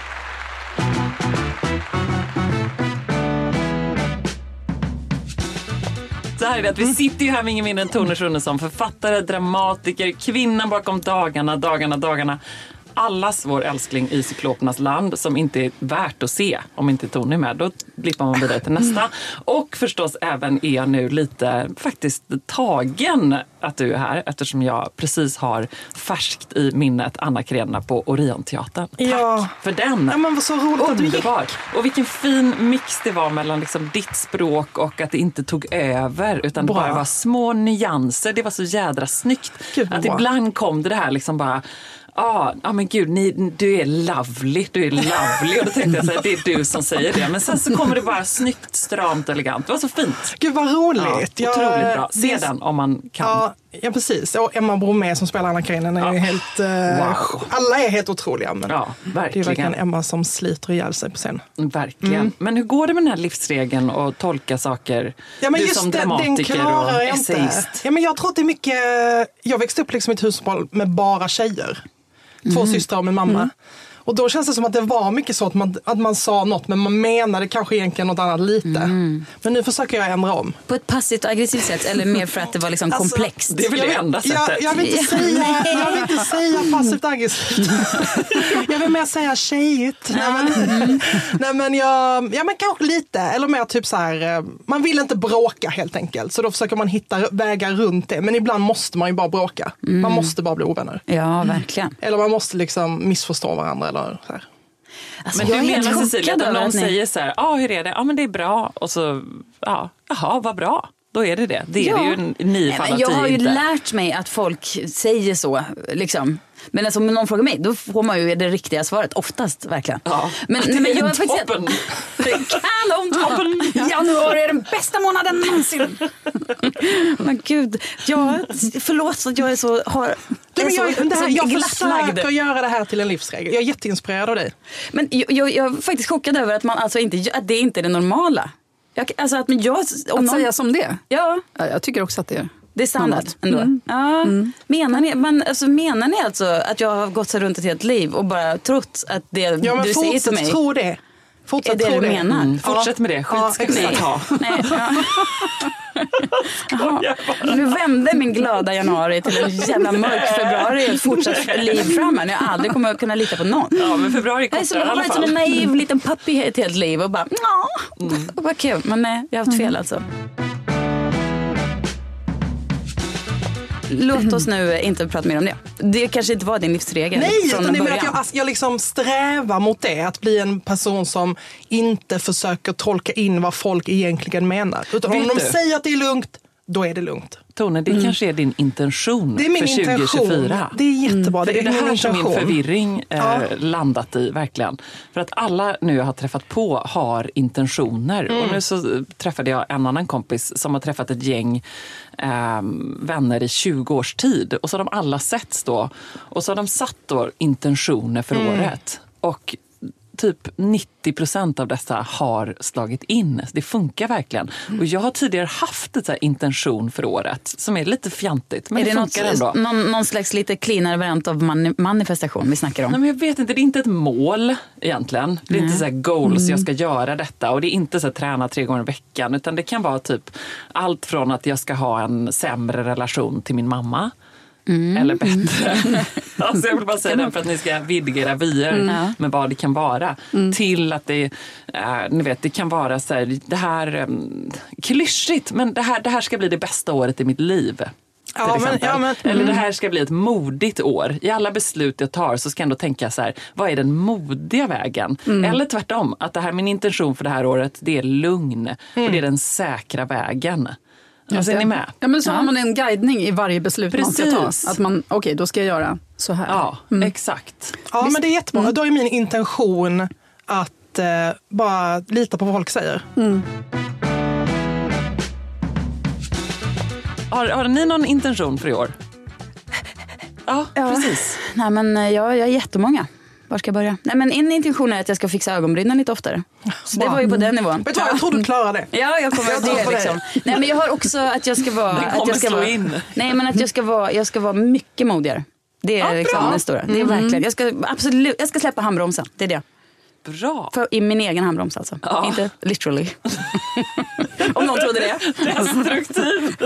Så här är det att vi sitter ju här med ingen mindre än Tone Schunnesson, författare, dramatiker, kvinnan bakom dagarna, dagarna, dagarna. Allas vår älskling i Cyklopernas land som inte är värt att se om inte Tone är med. Då blippar man vidare till nästa. Och förstås även är jag nu lite faktiskt tagen att du är här eftersom jag precis har färskt i minnet Anna Karenina på Orionteatern. Tack ja. för den. Ja, men vad så roligt att du gick. Och vilken fin mix det var mellan liksom ditt språk och att det inte tog över utan bra. bara var små nyanser. Det var så jädra snyggt. Gud, att bra. ibland kom det här liksom bara Ja, ah, ah, men gud, ni, du är lovely, du är lovely. Och då tänkte jag så här, det är du som säger det. Men sen så kommer det bara snyggt, stramt, elegant. Det var så fint. Gud vad roligt. Ja, otroligt bra. Se det... den om man kan. Ja, ja precis. Och Emma Bromé som spelar Anna Karenina är ja. ju helt... Uh, wow. Alla är helt otroliga. Men ja, verkligen. Det är verkligen Emma som sliter ihjäl sig på scen. Verkligen. Mm. Men hur går det med den här livsregeln och tolka saker? Ja, men du just som det, dramatiker och essayist. Ja, men jag tror att det är mycket... Jag växte upp liksom i ett hushåll med bara tjejer. Två mm. systrar och min mamma. Mm. Och då känns det som att det var mycket så att man, att man sa något men man menade kanske egentligen något annat lite. Mm. Men nu försöker jag ändra om. På ett passivt och aggressivt sätt eller mer för att det var liksom alltså, komplext? Det är väl det enda sättet. Jag, jag, vill inte säga, jag vill inte säga passivt aggressivt. Jag vill mer säga tjejigt. Nej men, mm. nej, men jag, ja men kanske lite. Eller mer typ så här, man vill inte bråka helt enkelt. Så då försöker man hitta vägar runt det. Men ibland måste man ju bara bråka. Mm. Man måste bara bli ovänner. Ja, verkligen. Eller man måste liksom missförstå varandra. Eller så här. Alltså, men hur menar Cecilia att om någon säger så här, ja ah, hur är det? Ja ah, men det är bra. Och så, ja, jaha vad bra. Då är det det. Det är ja. det ju nio fall av tio. Jag har ju inte. lärt mig att folk säger så, liksom. Men alltså, om någon frågar mig, då får man ju det riktiga svaret. Oftast, verkligen. Ja, men, det men är jag faktiskt toppen. Kanon toppen. Januari är den bästa månaden någonsin. Men gud, ja, förlåt att jag är så... Har, Nej, men jag, så, det här, jag glasslagd. försöker göra det här till en livsregel. Jag är jätteinspirerad av dig. Men jag, jag, jag är faktiskt chockad över att, man, alltså inte, att det inte är det normala. Jag, alltså att, men jag, om att någon, säga som det? Ja. ja. Jag tycker också att det är. Det är standard ändå. Mm. Ja. Mm. Menar, ni, man, alltså, menar ni alltså att jag har gått så runt ett helt liv och bara trott att det ja, du säger till mig... tro det. Fortsätt är det tro du det. menar? Mm. Fortsätt med det. Skit ja, ska vi ta. Nej, ja. Nu vände min glada januari till en jävla mörk februari och fortsatt liv fram. Jag aldrig kommer att kunna lita på någon. Ja, men februari kortare i alla fall. Jag har varit som en naiv liten puppy ett helt liv och bara, ja, mm. vad kul. Men nej, jag har haft fel alltså. Låt oss nu inte prata mer om det. Det kanske inte var din livsregel. Nej, från utan det början. är att jag, alltså, jag liksom strävar mot det. Att bli en person som inte försöker tolka in vad folk egentligen menar. Utan Vet om de du? säger att det är lugnt, då är det lugnt. Tone, det mm. kanske är din intention det är min för tjugo tjugofyra. Det är jättebra. Mm. Det är det, det här som min förvirring eh, ja. landat i, verkligen. För att alla nu jag har träffat på har intentioner. Mm. Och nu så träffade jag en annan kompis som har träffat ett gäng eh, vänner i tjugo års tid. Och så har de alla setts då. Och så har de satt då intentioner för mm. året. Och typ nittio procent av dessa har slagit in. Det funkar verkligen. Mm. Och jag har tidigare haft ett så här intention för året som är lite fjantigt. Men är det, det funkar något, ändå. Någon, någon slags lite cleanare variant av mani- manifestation vi snackar om? Nej, men jag vet inte, det är inte ett mål egentligen. Det är mm. inte så här goals, mm. jag ska göra detta. Och det är inte så här träna tre gånger i veckan. Utan det kan vara typ allt från att jag ska ha en sämre relation till min mamma. Mm. Eller bättre. Mm. Alltså jag vill bara säga det för att ni ska vidga era vyer mm. med vad det kan vara. Mm. Till att det, äh, ni vet, det kan vara så här, det här um, klyschigt, men det här, det här ska bli det bästa året i mitt liv. Ja, men, ja, men, Eller mm. det här ska bli ett modigt år. I alla beslut jag tar så ska jag ändå tänka så här, vad är den modiga vägen? Mm. Eller tvärtom, att det här, min intention för det här året, det är lugn. Mm. Och det är den säkra vägen. Alltså, är ni med? Ja, men så ja. har man en guidning i varje beslut Precis. man ska ta. Att man, okej, okay, då ska jag göra så här. Ja, mm. exakt. Ja, Visst? men det är jättebra. Mm. Då är min intention att eh, bara lita på vad folk säger. Mm. Har, har ni någon intention för i år? Ja, ja. precis. Nej, men jag, jag har jättemånga. Var ska jag börja? Nej, men en intention är att jag ska fixa ögonbrynen lite oftare. Så det var ju på den nivån. Vet du vad, jag tror du klarar det. Ja, jag kommer jag det liksom. Nej, men jag har också att jag ska vara... Det kommer att jag ska slå vara, in. Nej, men att jag ska vara, jag ska vara mycket modigare. Det är ja, liksom den stora. Det är Mm. verkligen. Jag ska absolut, jag ska släppa handbromsen. Det är det. Bra. För, i min egen handbroms alltså. Ja. Inte literally. Om någon trodde det. Destruktiv.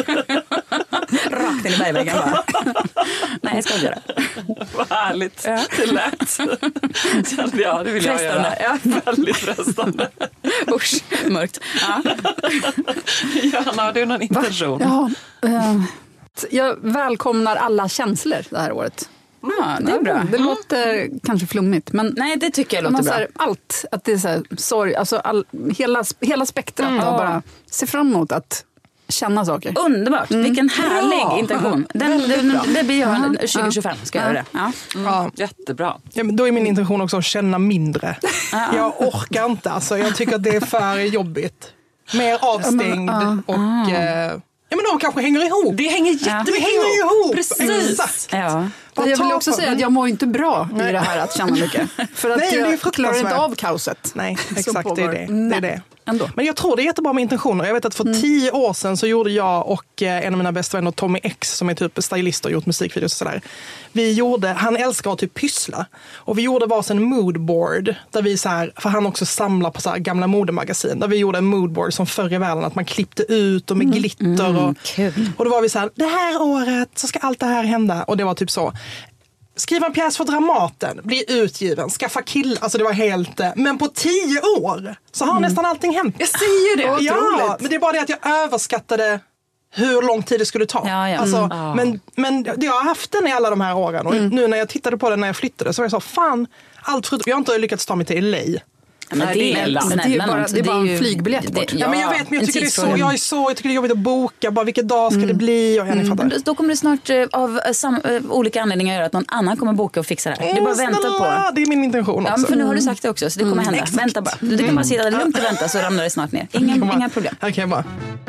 Rakt in i bergväggen bara. Nej, jag ska inte göra det. Vad härligt. Ja. Det lät. Ja, det vill jag frestande. göra. Ja. Väldigt frestande. Usch, mörkt. Ja. Johanna, har du någon intention? Ja, uh, jag välkomnar alla känslor det här året. Ja, det är bra. Det mm. låter kanske flummigt, men nej, det tycker jag låter bra. Här, allt, att det är så här, sorg, alltså all, hela, hela spektrat mm. och bara se fram emot att känna saker. Underbart, mm. vilken härlig bra. intention. Den, det, det blir jag tjugo tjugofem, ska jag göra det. Ja. Mm. Ja. Jättebra. Ja, men då är min intention också att känna mindre. Jag orkar inte, alltså, jag tycker att det är för jobbigt. Mer avstängd och... Eh, ja, men de kanske hänger ihop. Det hänger jättemycket det hänger ihop. Precis. Exakt. Ja. Jag vill också säga att jag mår inte bra i det här att känna mycket. För att Nej, jag det är klarar inte av kaoset. Nej, exakt, det är det. det, är det. Ändå. Men jag tror det är jättebra med intentioner. Jag vet att för mm. tio år sedan så gjorde jag och en av mina bästa vänner, Tommy X, som är typ stylist och gjort musikvideos och sådär. Vi gjorde, han älskar att typ pyssla. Och vi gjorde varsin moodboard där vi så här, för han också samlar på så här gamla modemagasin, där vi gjorde en moodboard som förr i världen, att man klippte ut och med mm. glitter. Och, mm, och då var vi så här, det här året så ska allt det här hända. Och det var typ så. Skriva en pjäs för Dramaten, bli utgiven, skaffa kill, alltså det var helt... Men på tio år så har mm. nästan allting hänt. Jag säger det, ja, otroligt. Men det är bara det att jag överskattade hur lång tid det skulle ta. Ja, ja. Alltså, mm. men, men jag har haft den i alla de här åren. Och mm. nu när jag tittade på den när jag flyttade så var jag så, fan, allt förutom... Jag har inte lyckats ta mig till L A. Men det, det, är, men det är bara, det är bara en flygbiljett bort. Ja, ja, men jag vet, men jag tycker, det är så, jag är så, jag tycker det är jobbigt att boka. Bara vilken dag ska mm. det bli? Och jag mm. fattar. Då kommer det snart av sam, olika anledningar göra att någon annan kommer boka och fixa det här. Det är bara att vänta på. Det är min intention också. Ja, för nu har du sagt det också, så det kommer mm. hända. Exakt. Vänta bara. Du kan bara sitta lugnt och vänta så ramlar det snart ner. Ingen, bara, inga problem. Okej, okay, bara.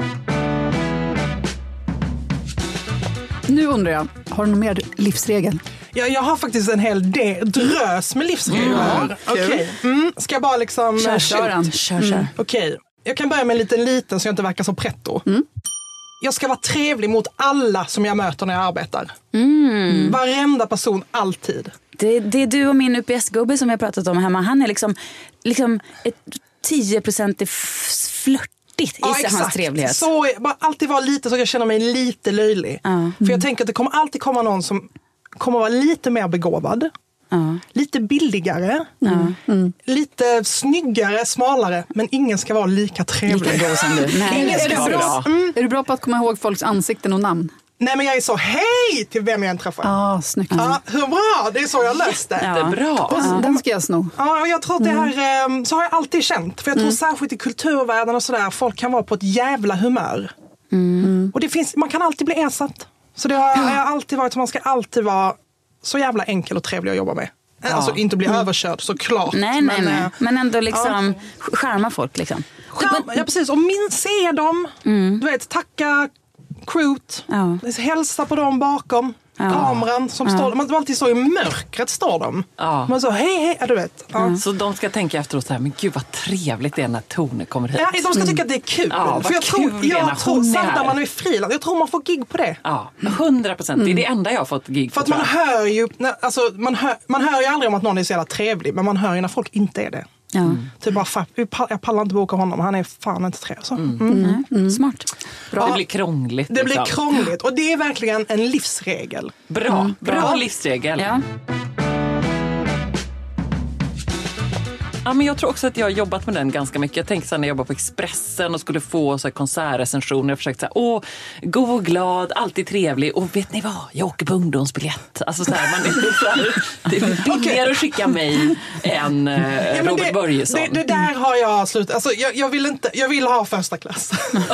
Nu undrar jag, har du någon mer livsregel? Ja, jag har faktiskt en hel del drös med livsregler. Mm. Okej, okay. mm. Ska jag bara liksom... Kör, kör. Kör, kör. Mm. Okej, okay. Jag kan börja med en liten liten så jag inte verkar så pretto. Mm. jag ska vara trevlig mot alla som jag möter när jag arbetar. Mm. Varenda person, alltid. Det, det är du och min U P S-gubbe som jag pratat om hemma. Han är liksom, liksom ett tio procent flört. I ja, hans trevlighet. Så bara alltid vara lite så att jag känner mig lite löjlig. Mm. För jag tänker att det kommer alltid komma någon som kommer vara lite mer begåvad. Mm. Lite billigare. Mm. Mm. Lite snyggare, smalare. Men ingen ska vara lika trevlig. Lika god som du. Nej. Ingen ska är, du bra, mm. är du bra på att komma ihåg folks ansikten och namn? Nej, men jag är så hej till vem jag än träffar. Ah, snyggt. Ja, hur bra, det är så jag löste det. Jättebra. Ja. Den ska jag sno. Ja, och jag tror att det här, mm. så har jag alltid känt. För jag tror mm. särskilt i kulturvärlden och sådär, folk kan vara på ett jävla humör. Mm. Och det finns, man kan alltid bli ersatt. Så det har, ja. har alltid varit, man ska alltid vara så jävla enkel och trevlig att jobba med. Ja. Alltså inte bli mm. överkörd, såklart. Nej, nej, men, nej. Men ändå liksom ja. skärma folk liksom. Skärma, ja, precis. Och min, se dem, mm. du vet, tacka crewt, ja. hälsa på dem bakom. Ja. Kameran som ja. står, man alltid står i mörkret står de. Ja. Man så hej hej, ja, du vet. Ja. Mm. Så de ska tänka efteråt så här, men gud vad trevligt det är när Tone kommer hit. Ja, de ska tycka att det är kul. Ja, för jag tror, jag tror samt när man är frilans, jag tror man får gig på det. Ja, hundra procent. Mm. Det är det enda jag har fått gig på. För att man hör ju, alltså, man, hör, man hör ju aldrig om att någon är så jävla trevlig, men man hör ju när folk inte är det. Ja. Mm. Typ bara, jag pallar inte boka honom, han är fan inte trevlig. Så. Mm. Mm. Mm. Mm. Smart. Bra. Det blir krångligt. Det liksom. blir krångligt och det är verkligen en livsregel. Bra, mm. bra, bra livsregel. Ja. Ja, men jag tror också att jag har jobbat med den ganska mycket. Jag tänkte så här, när jag jobbade på Expressen och skulle få så här konsertrecensioner. Jag försökte säga, åh, god och glad, alltid trevlig. Och vet ni vad? Jag åker på ungdomsbiljett. Alltså så här, man är så här, det är billigare okay. att skicka mig än eh, ja, Robert det, Börjesson. Det, det där har jag slutat. Alltså, jag, jag, vill inte, jag vill ha första klass.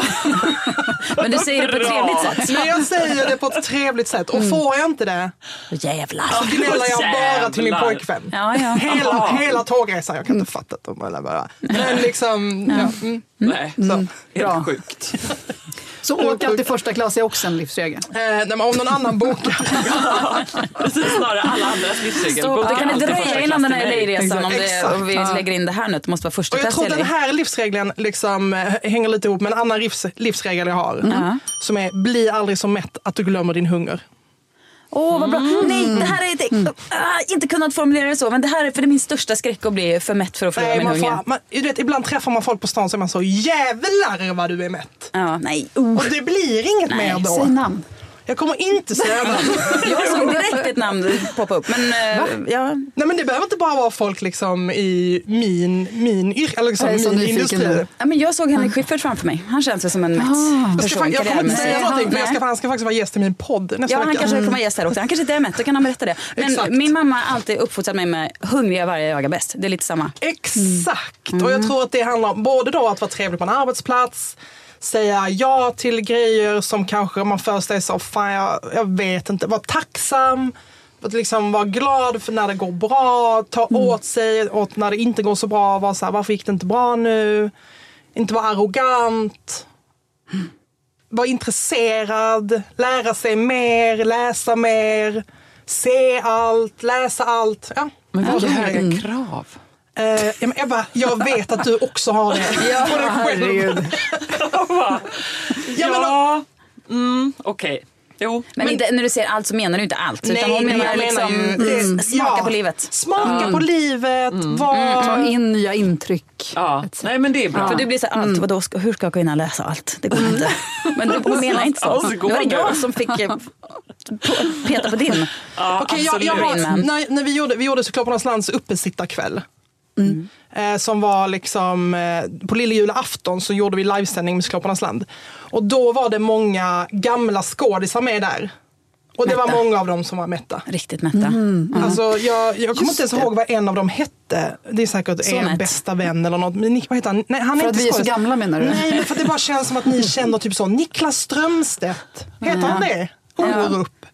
Men du säger det på ett trevligt sätt. Men jag säger det på ett trevligt sätt. Och mm. får jag inte det, jävlar. så gnäller jag bara till min pojkvän. Ja, ja. Hela, hela tågresan. Jag kan inte fatta dem eller bara. Men liksom, ja. Ja. Mm. Nej, så. Mm. Helt sjukt. Så åka till första klass är också en livsregel. Eh, nej, men om någon annan bokar. Ja, precis, snarare alla andras livsregel. Så det kan inte dröja innan den här L A-resan om, det, om vi ja. lägger in det här nu. Det måste vara första klass. Och jag tror att den här livsregeln liksom hänger lite ihop med en annan livs, livsregel jag har. Mm. Som är, bli aldrig så mätt att du glömmer din hunger. Åh, oh, vad bra. Mm. Nej, det här är mm. äh, inte kunnat formulera det så, men det här är för det är min största skräck att bli för mätt för att förlora min hunger. Man, du vet, ibland träffar man folk på stan så är man så, jävlar vad du är mätt. Ja, nej. Uh. Och det blir inget nej, mer då. Säg namn. Jag kommer inte säga namn. Jag såg direkt ett namn poppa upp. Men, uh, ja. Nej, men det behöver inte bara vara folk liksom i min, min yrke, eller liksom min industri. Ja, men jag såg Henrik Schyffert framför mig. Han känns som en mätt person. Jag kommer inte säga någonting, men jag ska, han ska faktiskt vara gäst i min podd nästa ja, vecka. Han kanske kommer vara gäst här också. Han kanske inte är mätt, då kan han berätta det. Men exakt. Min mamma har alltid uppfostrat mig med hungriga varje öga bäst. Det är lite samma. Exakt. Mm. Och jag tror att det handlar om både då att vara trevlig på en arbetsplats, säga ja till grejer som kanske man först är så, fan jag, jag vet inte, vara tacksam, att liksom vara glad för när det går bra, ta mm. åt sig och när det inte går så bra, vara så här, varför gick det inte bra nu? Inte vara arrogant, mm. vara intresserad, lära sig mer, läsa mer, se allt, läsa allt. Ja. Men vilka höga mm. krav. Uh, ja, men Ebba, jag vet att du också har det. Ja, herregud. ja, men ja. Mm, okej. Okay. Jo. Men, men inte, när du säger allt så menar du inte allt. Nej, utan hon menar liksom menar ju, mm, smaka ja, på livet. Smaka mm. på livet. Mm. Var... Mm. Ta in nya intryck. Ja. Nej, men det är bra. Ja. För du blir så allt. Mm. Vadå, hur ska jag kunna läsa allt? Det går mm. inte. Men du hon menar inte så. Det var jag som fick peta på din. Ja, okay, jag, jag har, när, när vi gjorde, vi gjorde Cykloppernas lands uppesittarkväll. Mm. Eh, som var liksom eh, på lillejulafton så gjorde vi livesändning med Cykloppernas land. Och då var det många gamla skådisar med där. Och det mätta. Var många av dem som var mätta. Riktigt mätta. Mm. Mm. Alltså, jag, jag kommer inte ens ihåg vad en av dem hette. Det är säkert så en mätt. Bästa vän eller något. Men Nick, vad heter han? Nej, han är för inte att vi är så gamla menar du? Nej, men för att det bara känns som att ni känner typ så. Niklas Strömstedt. Heter ja. han det? Orup.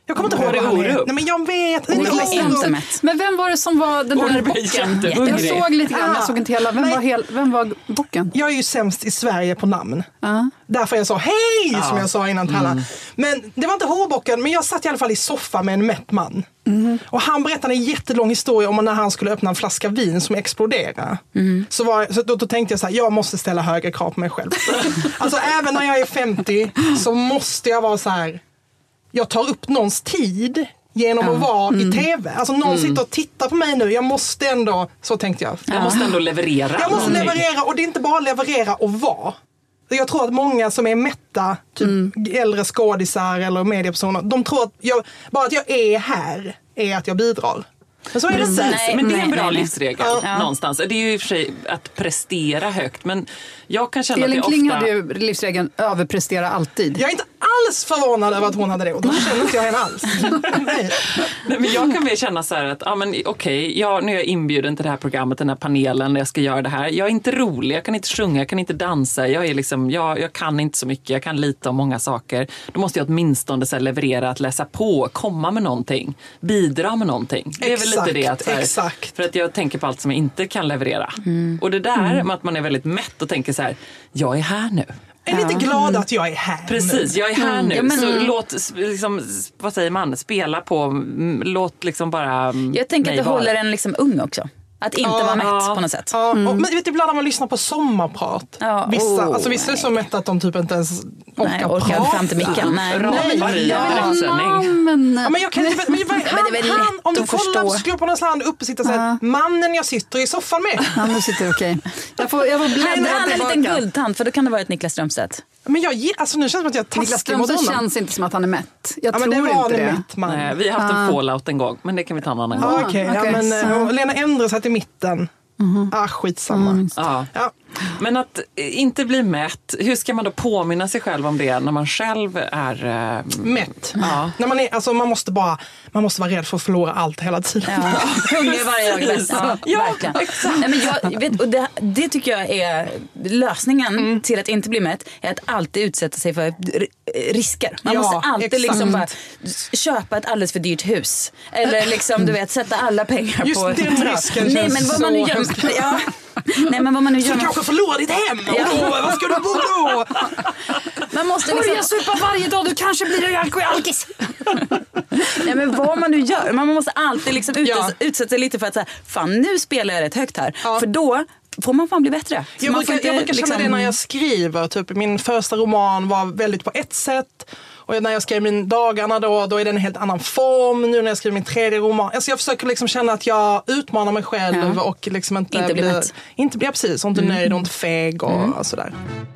Jag kommer inte ihåg vad han är. Nej, men jag vet inte. Orup. Men vem var det som var den här bocken? Jag såg lite grann, jag såg inte hela. Vem var, hel, vem var bocken? Jag är ju sämst i Sverige på namn. Uh. Därför jag sa hej, uh. som jag sa innan till alla. Mm. Men det var inte hårbocken, men jag satt i alla fall i soffa med en mätt man. Mm. Och han berättade en jättelång historia om när han skulle öppna en flaska vin som exploderade. Mm. Så, var, så då, då tänkte jag så här, jag måste ställa högre krav på mig själv. Alltså även när jag är femtio så måste jag vara så här, jag tar upp någons tid genom ja. att vara mm. i tv. Alltså någon mm. sitter och tittar på mig nu. Jag måste ändå, så tänkte jag. Jag måste ändå leverera. Jag måste någonting. leverera, och det är inte bara leverera och vara. Jag tror att många som är mätta, typ mm. äldre skådisar eller mediepersoner, de tror att jag, bara att jag är här är att jag bidrar. Men så är det inte. Nej, men det är en bra nej, nej. livsregel ja. någonstans. Det är ju i och för sig att prestera högt, men jag kan känna Elin att det Kling ofta... hade ju livsregeln överprestera alltid. Jag är inte alls förvånad över att hon hade det, och då känner inte jag henne alls. Nej. Nej, men jag kan väl känna så här att ja, men, okej, okay, jag, nu är jag inbjuden till det här programmet, den här panelen när jag ska göra det här. Jag är inte rolig, jag kan inte sjunga, jag kan inte dansa, jag, är liksom, jag, jag kan inte så mycket, jag kan lite om många saker. Då måste jag åtminstone så här, leverera, att läsa på, komma med någonting, bidra med någonting. Det är exakt, väl lite det att, här, exakt. för att jag tänker på allt som jag inte kan leverera. Mm. Och det där mm. med att man är väldigt mätt och tänker så här, jag är här nu. Jag är lite glad att jag är här. Precis, jag är här nu. Ja, men, så mm. låt, liksom, vad säger man, spela på, låt liksom bara... Jag tänker att det håller en liksom ung också. Att inte ja, vara mätt ja, på något sätt. Ja, mm. och, men vet du, ibland när man lyssnar på sommarprat. Ja, vissa, oh, alltså, vissa är så mätta att de typ inte ens orkar, nej, orkar prata. fram till micken. Nej, nej, nej. Ja, men, men, ja, men jag kan inte... Men, men, han, det är väl lätt han, om du att kollar på förstå. Skrupparnas land uppe sitter så här, uh. mannen jag sitter i soffan med. Ja, nu sitter okej. Okay. Jag får, jag får bläddra han är en liten guldtand, för då kan det vara ett Niklas Strömstedt. Men jag, alltså nu känns det som att jag Niklas taskar mot honom. Strömstedt känns inte som att han är mätt. Jag ja, tror men det var inte det. Mätt, man. Nej, vi har haft en fallout en gång, men det kan vi ta en annan gång. Ah, Okej, okay. okay. ja, men uh, Lena ändrar sig till mitten. Mm-hmm. Ah, skitsamma. Mm, ja. Ja. Men att inte bli mätt, hur ska man då påminna sig själv om det när man själv är äh, mätt? Ja. När man, är, alltså, man, måste bara, man måste vara rädd för att förlora allt hela tiden. Ja. Hungrig varje dag bäst. Ja, ja, verkligen. Nej, men jag vet, och det, det tycker jag är lösningen mm. till att inte bli mätt, är att alltid utsätta sig för risker. Man ja, måste alltid exakt. liksom bara köpa ett alldeles för dyrt hus. Eller liksom, du vet, sätta alla pengar just på... Just den risken Nej, känns men vad så man nu gör, ja. Nej, men vad man nu gör... Du kanske förlorar ditt hem. Ja. Oh, vad ska du bo då? Man måste liksom... Börja supa varje dag, du kanske blir alkoholist. Nej, men vad man nu gör, man måste alltid liksom ut, ja. utsätta sig lite för att säga, fan nu spelar jag rätt högt här. Ja. För då får man fan bli bättre. Jag man brukar, inte, jag brukar känna liksom... det när jag skriver. Typ, min första roman var väldigt på ett sätt. Och när jag skrev min dagarna då, då är det en helt annan form. Nu när jag skriver min tredje roman. Alltså jag försöker liksom känna att jag utmanar mig själv. Ja. Och liksom inte, inte blir blir, mätt. Inte blir precis, och inte mm. nöjd och inte feg och, mm. och sådär.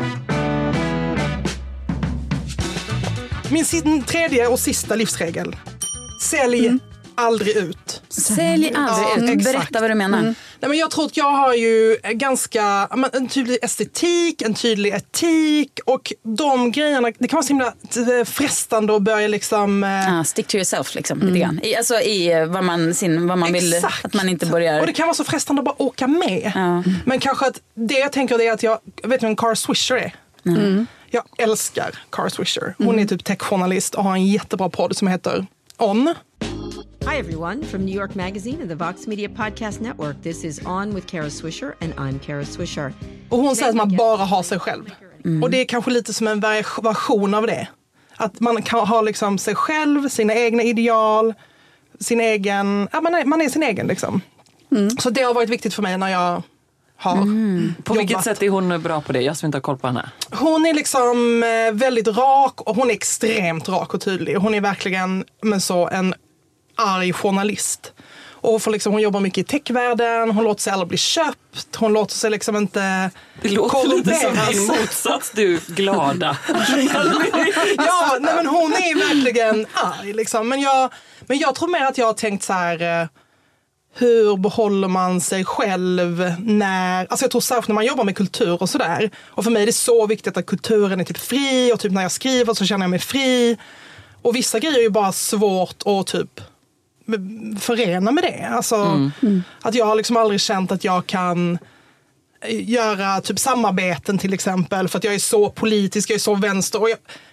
Min sin, tredje och sista livsregel. Sälj mm. aldrig ut. Sälj aldrig ja, ut. Berätta vad du menar. Mm. Nej, men jag tror att jag har ju ganska en tydlig estetik, en tydlig etik, och de grejerna, det kan vara så himla frestande att börja liksom... Ah, stick to yourself liksom, mm. lite grann. I, alltså i vad man, sin, vad man vill, att man inte börjar... Och det kan vara så frestande att bara åka med. Ja. Men kanske att det jag tänker är att jag, vet du vem Cara Swisher är? Mm. Jag älskar Cara Swisher. Hon mm. är typ techjournalist och har en jättebra podd som heter On. Hi, everyone. From New York Magazine and the Vox Media Podcast Network, this is On with Cara Swisher, and I'm Cara Swisher. Och hon säger att man bara har sig själv. Mm. Och det är kanske lite som en version av det. Att man kan ha liksom sig själv, sina egna ideal, sin egen... Ja, man är, man är sin egen liksom. Mm. Så det har varit viktigt för mig när jag har mm. På jobbat. vilket sätt är hon bra på det? Jag som inte har koll på henne. Hon är liksom väldigt rak, och hon är extremt rak och tydlig. Hon är verkligen men så en arg journalist. Och för liksom, hon jobbar mycket i techvärlden, hon låter sig aldrig bli köpt, hon låter sig liksom inte det låter lite som din motsats, du glada. Ja, nej, men hon är verkligen arg liksom. Men jag, men jag tror mer att jag har tänkt så här, hur behåller man sig själv när, alltså jag tror särskilt när man jobbar med kultur och sådär. Och för mig är det så viktigt att kulturen är typ fri, och typ när jag skriver så känner jag mig fri. Och vissa grejer är ju bara svårt att typ förena med det. Alltså, mm. Mm. Att jag har liksom aldrig känt att jag kan göra typ samarbeten till exempel, för att jag är så politisk, jag är så vänster, och jag,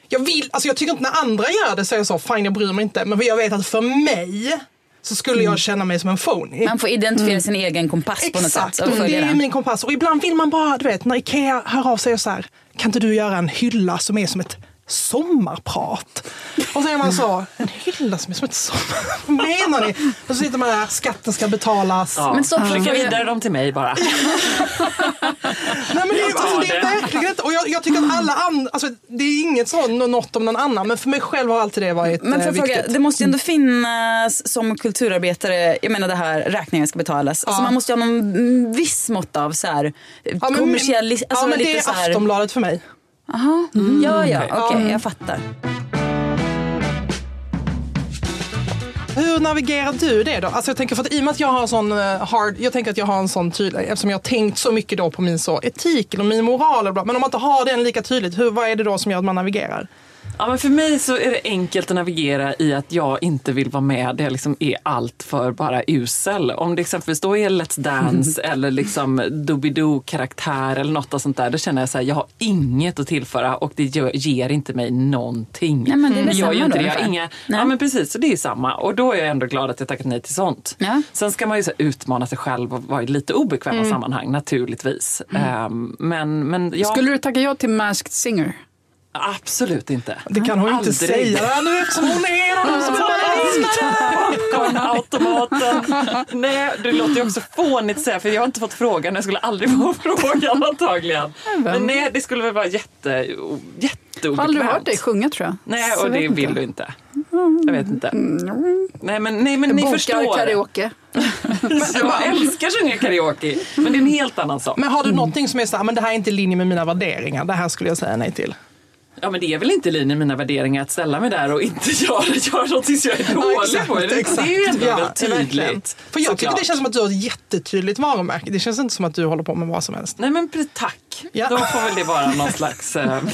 jag vill, alltså jag tycker inte när andra gör det så är jag så, fine jag bryr mig inte. Men jag vet att för mig så skulle jag känna mig som en phony. Man får identifiera mm. sin egen kompass Exakt, på något sätt. Exakt, det är den. min kompass. Och ibland vill man bara, du vet, när Ikea hör av sig och så här, kan inte du göra en hylla som är som ett sommarprat? Och så är man så, en hylla som är som ett sommar... Vad menar ni? Och så sitter man där, skatten ska betalas. Ja. Men så skicka vidare dem till mig bara. Nej, men det, alltså, det är verkligen inte. Och jag, jag tycker att alla andra, alltså, det är inget så, något om någon annan. Men för mig själv har alltid det varit men för eh, viktigt. Fråga, det måste ju ändå finnas som kulturarbetare, jag menar det här, räkningar ska betalas. Ja. Alltså man måste ju ha någon viss mått av så här, ja, kommersiell... Alltså, ja, men lite det är så här... Aftonbladet för mig. Aha. Mm. Ja, ja, okej, okay, ja. Jag fattar. Hur navigerar du det då? Alltså jag tänker för att i och med att jag har en sån hard, jag tänker att jag har en sån tydlig, eftersom jag har tänkt så mycket då på min så etik eller min moral eller bla. Men om man inte har den lika tydligt, hur, vad är det då som gör att man navigerar? Ja, men för mig så är det enkelt att navigera i att jag inte vill vara med. Det liksom är allt för bara usel. Om det exempelvis då är Let's Dance eller liksom Doobidoo-karaktär eller något och sånt där, då känner jag så här, jag har inget att tillföra och det ger inte mig någonting. Nej, men det är väl jag samma inte då, det. Jag inga, ja, men precis, så det är samma. Och då är jag ändå glad att jag tackat nej till sånt. Ja. Sen ska man ju så utmana sig själv och vara i lite obekväma mm. sammanhang, naturligtvis. Mm. Um, men, men jag... Skulle du tacka ja till Masked Singer? Absolut inte. Det kan hon inte säga nu eftersom hon är någon som automaten. Nej, det låter ju också fånigt att säga, för jag har inte fått frågan. Jag skulle aldrig få frågan antagligen. Men nej, det skulle väl vara jätte, jätteobekvämt. Har aldrig hört dig sjunga, tror jag. Nej, och det vill du inte. Jag vet inte. Nej, men, nej, men ni Bokar förstår. Karaoke. Jag älskar att sjunga karaoke, men det är en helt annan sak. Men har du någonting som är så här, men det här är inte i linje med mina värderingar. Det här skulle jag säga nej till. Ja, men det är väl inte i linje med mina värderingar att ställa mig där och inte göra, göra något som jag är dålig ja, exakt, på. Det, exakt. det är ju ändå ja, väl tydligt. För jag tycker det känns som att du har ett jättetydligt varumärke. Det känns inte som att du håller på med vad som helst. Nej, men tack. Ja. Då får väl det vara någon slags...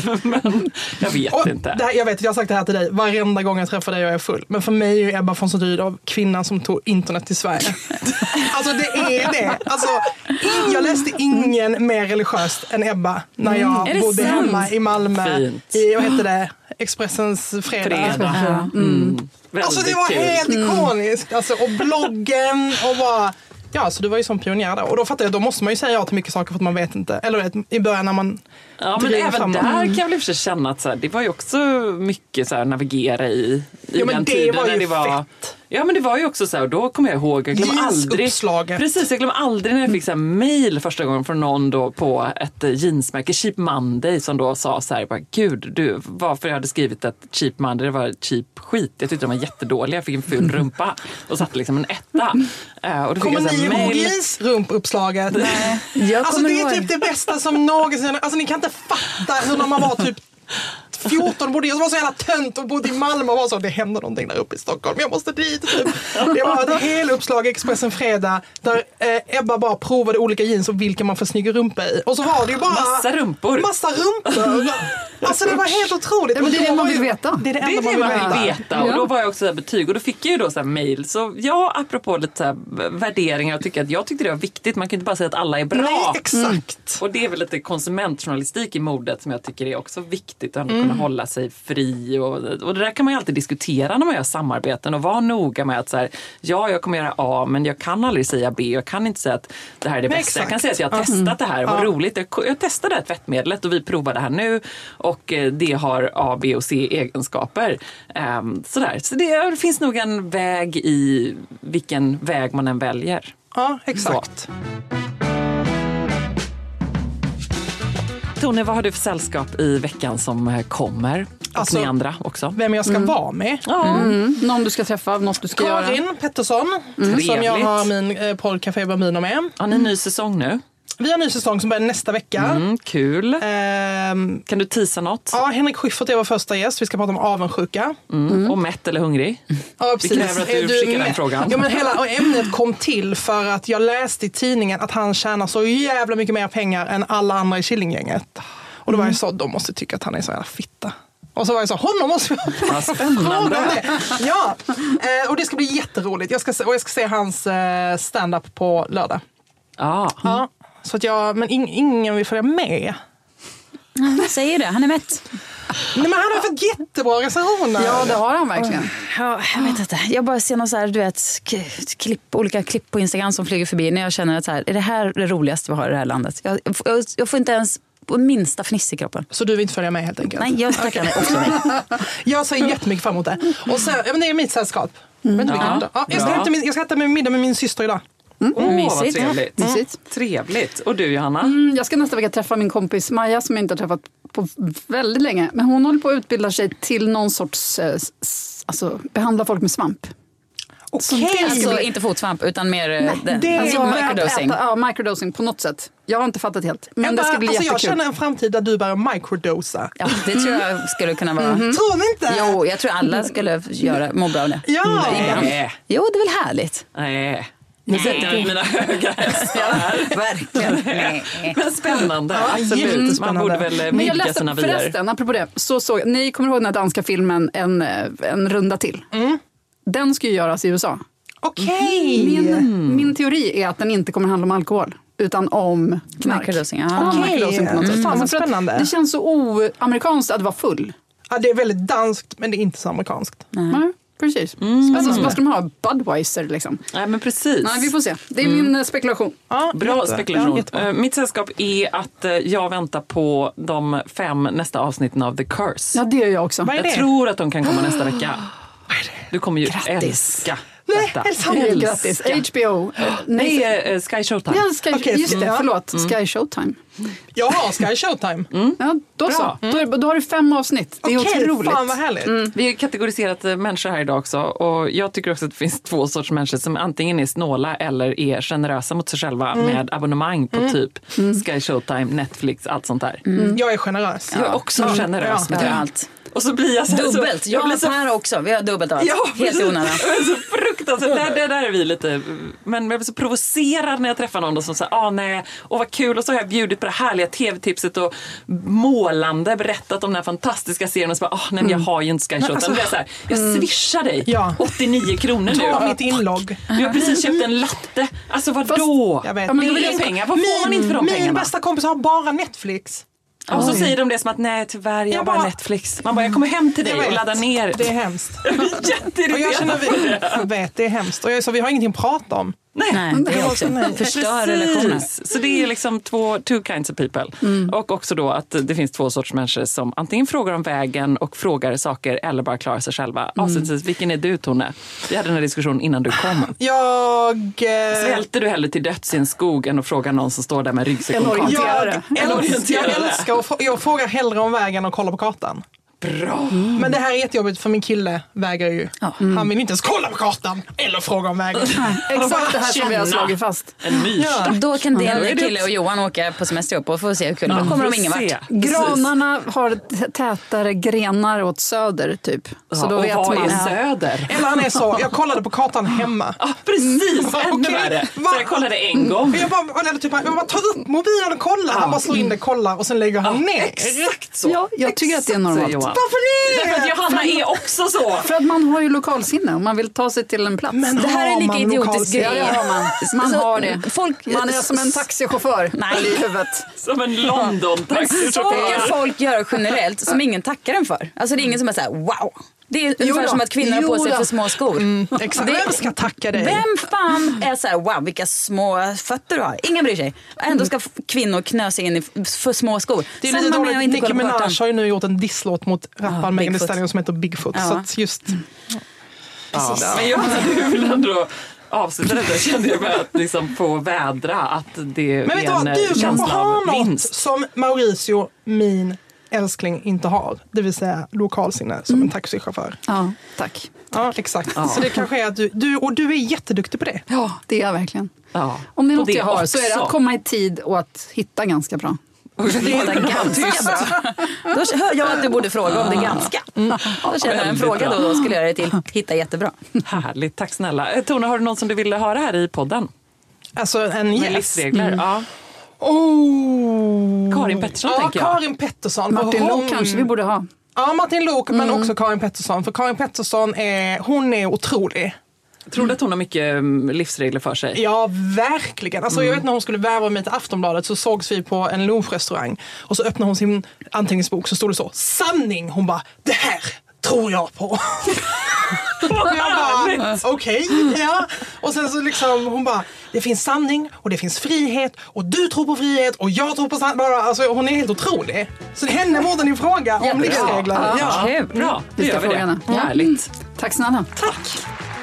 men jag vet och inte. Det här, jag vet, jag har sagt det här till dig varenda gång jag träffar dig och jag är full. Men för mig är Ebba von Sydow av kvinnan som tog internet till Sverige. Alltså det är det. Alltså, jag läste ingen mer religiöst än Ebba när jag mm, bodde sant? hemma i Malmö. Fint. I, vad heter det? Expressens fredag. fredag. Ja. Mm. Alltså det var kul. Helt ikoniskt. Alltså, och bloggen och bara... Ja, så du var ju som pionjär där. Och då fattar jag, då måste man ju säga ja till mycket saker för att man vet inte. Eller vet, i början när man... Ja, men även där kan jag väl för sig känna att så här, det var ju också mycket så här, navigera i, i ja, men den det tiden. var ju när det var, fett. Ja, men det var ju också så här, och då kommer jag ihåg, jag glömmer aldrig... Precis, jag glömmer aldrig när jag fick så här mail första gången från någon då på ett jeansmärke, Cheap Monday, som då sa så här, bara, gud, du, varför jag hade skrivit att Cheap Monday, det var cheap skit. Jag tyckte de var jättedåliga, jag fick en ful rumpa och satte liksom en etta. Uh, och då kommer fick jag ni ihåg jeans rumpuppslaget? Nej. Alltså det är typ det bästa som någonsin... Alltså ni kan inte fatta hur när man var typ fjorton bodde, jag var så jävla tönt och bodde i Malmö och var så, det hände någonting där uppe i Stockholm, jag måste dit typ. Det var ett hel uppslag i Expressen fredag där eh, Ebba bara provade olika jeans och vilka man får snygga rumpa i. Och så var det ju bara massa rumpor. Massa rumpor. Alltså det var helt otroligt. Ja, men det är det man vill veta. Det är det enda det är det man vill man veta. vill veta. Och då var jag också betyg och då fick jag ju då så här mail. Så ja, apropå lite så här värderingar och tycker att jag tyckte det var viktigt. Man kan inte bara säga att alla är bra. Nej, exakt. Mm. Och det är väl lite konsumentjournalistik i modet som jag tycker är också viktigt. Att mm. kunna hålla sig fri. Och, och det där kan man ju alltid diskutera när man gör samarbeten och vara noga med att så här, ja, jag kommer göra A, men jag kan aldrig säga B. Jag kan inte säga att det här är det bästa. Exakt. Jag kan säga att jag har testat mm. det här. Vad ja. roligt. Jag, jag testade det här tvättmedlet och vi provar det här nu. Och det har A, B och C egenskaper. Um, sådär. Så det, det finns nog en väg i vilken väg man än väljer. Ja, exakt. Så. Tone, vad har du för sällskap i veckan som kommer? Och alltså, ni andra också. Vem jag ska mm. vara med. Ja. Mm. Någon du ska träffa, något du ska Karin göra. Karin Pettersson, mm. som jag har min eh, podd Café Bambino med. Har ni en ny säsong nu? Vi har en ny säsong som börjar nästa vecka. Mm, kul. Um, kan du teasa något? Ja, Henrik Schyffert är vår första gäst. Vi ska prata om avundsjuka. Mm. Mm. Och mätt eller hungrig? Ja, precis. Vi kräver att du, du skickar den frågan. Ja, men hela ämnet kom till för att jag läste i tidningen att han tjänar så jävla mycket mer pengar än alla andra i Killinggänget. Och då var jag så, de måste tycka att han är så jävla fitta. Och så var jag så, honom måste vi ha. Spännande. Ja, eh, och det ska bli jätteroligt. Jag ska se, och jag ska se hans eh, stand-up på lördag. Ah. Ja, så att jag, men in, ingen vill följa med. Han säger det, han är mätt. Nej, men han har fått jättebra recensioner. Ja, det har han verkligen. Ja, jag vet inte. Jag bara ser någon så här, du vet, klipp, olika klipp på Instagram som flyger förbi när jag känner att så här, är det här det roligaste vi har i det här landet? Jag, jag, jag får inte ens på minsta fniss i kroppen. Så du vill inte följa med helt enkelt? Nej, jag tackar mig också nej. Jag ser jättemycket fram emot det. Och sen, ja, men det är mitt sällskap. Mm. Ja. Ja, jag, ska ja. äta min, jag ska äta med middag med min syster idag. Åh, mm. oh, vad Mysigt. trevligt. Mm. Mm. Trevligt. Och du, Johanna? Mm, jag ska nästa vecka träffa min kompis Maja som jag inte har träffat på väldigt länge. Men hon håller på att utbilda sig till någon sorts, eh, alltså behandla folk med svamp. Okej. Okay. Alltså inte fotsvamp utan mer Nej, det, det alltså, microdosing. Äta, ja, microdosing på något sätt. Jag har inte fattat helt. Men jag det ska bli alltså, jättekul. Jag känner en framtid där du börjar microdosa. Ja, det tror jag skulle kunna vara. Mm-hmm. Tror ni inte? Jo, jag tror alla skulle göra, må bra av det. Ja. Nej. Jo, det är väl härligt. Nej. Nu sätter jag mina höga hästar här. Ja, verkligen. Nej. Men spännande, ja, absolut. Man borde väl Men jag vidga läste, sina vyer. förresten, apropå det, så såg, ni kommer ihåg den här danska filmen En, en runda till? Mm. Den ska ju göras i U S A. Okej. Okay. Min, mm. min teori är att den inte kommer handla om alkohol utan om knark. Microdosing, ja. Okej, okay. mm. Fan vad spännande. Det känns så oamerikanskt att vara full. Ja, det är väldigt danskt, men det är inte så amerikanskt. Nej. Nej. Precis. Mm. Alltså, vad ska de ha? Budweiser liksom? Nej, men precis. Nej, vi får se. Det är mm. min spekulation. Ja, bra jätte. spekulation. Ja, mitt sällskap är att jag väntar på de fem nästa avsnitten av The Curse. Ja, det gör jag också. Jag det? tror att de kan komma nästa vecka. Du kommer ju Grattis. älska Nej, detta. Nej, grattis. H B O. Nej, uh, Sky Showtime. Ja, Sky, okay, just det, mm. förlåt. Mm. Sky Showtime. Ja, Sky Showtime. Mm. Ja, då så. Mm. Då, är, då har du fem avsnitt. Det är okay, otroligt. Fan vad härligt. Mm. Vi har kategoriserat människor här idag också. Och jag tycker också att det finns två sorts människor som antingen är snåla eller är generösa mot sig själva mm. med abonnemang på mm. typ mm. Sky Showtime, Netflix, allt sånt där. Mm. Jag är generös. Jag är också ja. generös ja. med ja. allt. Och så blir jag så dubbelt. Så, jag jag blir så här också. Vi har dubbelt av allt. Ja, helt onödigt. Så fruktansvärt. Där, där, där är vi lite. Men jag blir så provocerad när jag träffar någon som säger, ah nej, och vad kul. Och så har jag bjudit på det härliga tv-tipset och målande berättat om den här fantastiska serien. Och så bara, ah nej, men jag har ju inte Sky Showtime. Alltså, så här, jag swishar dig ja. åttionio kronor nu. Ta mitt inlogg. Jag har precis köpt en latte. Alltså vadå? Jag vet. Ja, men det är pengar. Vad får man inte för de min pengarna? Min bästa kompis har bara Netflix. Och så säger de det som att nej tyvärr, jag har bara Netflix. Man bara, jag kommer hem till dig och laddar ner. Det är hemskt. Jätteirriterande. Och jag känner, vi, jag vet, det är hemskt. Och jag, så vi har ingenting att prata om. Nej, nej det är också förstör relationer. Så det är liksom två, two kinds of people. Mm. Och också då att det finns två sorts människor som antingen frågar om vägen och frågar saker eller bara klarar sig själva. Mm. Avslutningsvis, vilken är du, Tone? Vi hade den här diskussionen innan du kom. Jag... Eh... Svälter du hellre till döds i en skog än att fråga någon som står där med ryggsäck och kartan? Jag, jag älskar att jag frågar hellre om vägen och kollar på kartan. Bra. Mm. Men det här är jättejobbigt för min kille vägrar ju. Mm. Han vill inte ens kolla på kartan eller fråga om vägen. Exakt det här som vi har slagit fast. En mys. Ja. Då kan din kille och Johan åka på semester upp och få se hur kul. Ja, då kommer de ingen vart. Granarna har tätare grenar åt söder typ. Ja, så då och vet vad man. är söder? Eller han är så, jag kollade på kartan hemma. Ja, precis. Mm. Ännu värre. Så jag kollade en gång. Jag bara, eller typ, jag bara tar upp mobilen och kollar. Ja. Han bara slår in det, kollar och sen lägger han ja, ner. Exakt så. Ja, jag tycker exakt att det är normalt. Varför det? Därför att Johanna är också så. För att man har ju lokalsinne och man vill ta sig till en plats. Men det här är en lika idiotisk grej. Ja, ja, man man så, har det. Folk, man är som en taxichaufför. Nej. I huvudet. Som en London-taxichaufför. Saker folk gör generellt som ingen tackar den för. Alltså det är ingen som är så här, wow. Det är ungefär som att kvinnor har på sig för små skor. Mm, exakt. Vem ska tacka dig? Vem fan är så här, wow, vilka små fötter du har. Ingen bryr sig. Ändå ska kvinnor knö sig in i för små skor. Det är lite dåligt. Nicki Minaj har ju nu gjort en disslåt mot rapparen ja, Megan Thee Stallion som heter Bigfoot. Ja. Så att just... Mm. Ja. Men Johanna, du vill ändå avsluta detta. Kände jag med att liksom få vädra att det men är en vad, du känsla ha av något vinst. Som Mauricio, min älskling, inte har. Det vill säga lokalsinne som mm. en taxichaufför. Ja, tack. Ja, exakt. Ja. Så det kanske är att du, du, och du är jätteduktig på det. Ja, det är jag verkligen. Ja. Om det är något det jag har också. så är det att komma i tid och att hitta ganska bra. Det är ganska bra. Då hör jag att du borde fråga om det ganska. Mm. Då känner jag en fråga då, då skulle jag göra det till hitta jättebra. Härligt, tack snälla. Tona, har du någon som du ville höra här i podden? Alltså en Med yes. livsregler, Mm. ja. Oh. Karin Pettersson ja, tänker jag. Karin Pettersson. Martin hon... Lok kanske vi borde ha. Ja, Martin Lok, men mm. också Karin Pettersson. För Karin Pettersson är, hon är otrolig. Tror du att hon har mycket livsregler för sig? Ja, verkligen. Alltså, mm. Jag vet när hon skulle värva mig till Aftonbladet så sågs vi på en lunchrestaurang. Och så öppnade hon sin anteckningsbok så stod det så, sanning! Hon bara, det här tror jag på. Och jag bara, okej, okay, ja. Och sen så liksom, hon bara, det finns sanning och det finns frihet och du tror på frihet och jag tror på sanning. Alltså, hon är helt otrolig. Så det är henne morden i fråga om livsregler. Ja, ja. ja. Bra, det vi ska gör vi det. Henne. Ja. Härligt. Tack snälla. Tack.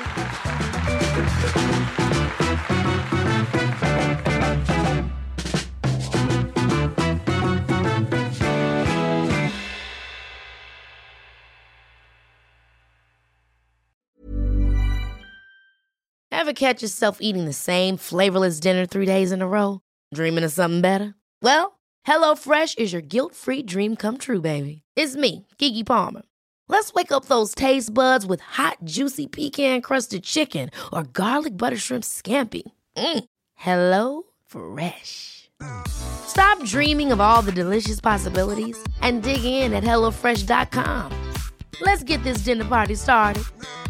Ever catch yourself eating the same flavorless dinner three days in a row? Dreaming of something better? Well, HelloFresh is your guilt-free dream come true, baby. It's me, Keke Palmer. Let's wake up those taste buds with hot, juicy pecan-crusted chicken or garlic butter shrimp scampi. Mm. Hello Fresh. Stop dreaming of all the delicious possibilities and dig in at hello fresh dot com. Let's get this dinner party started.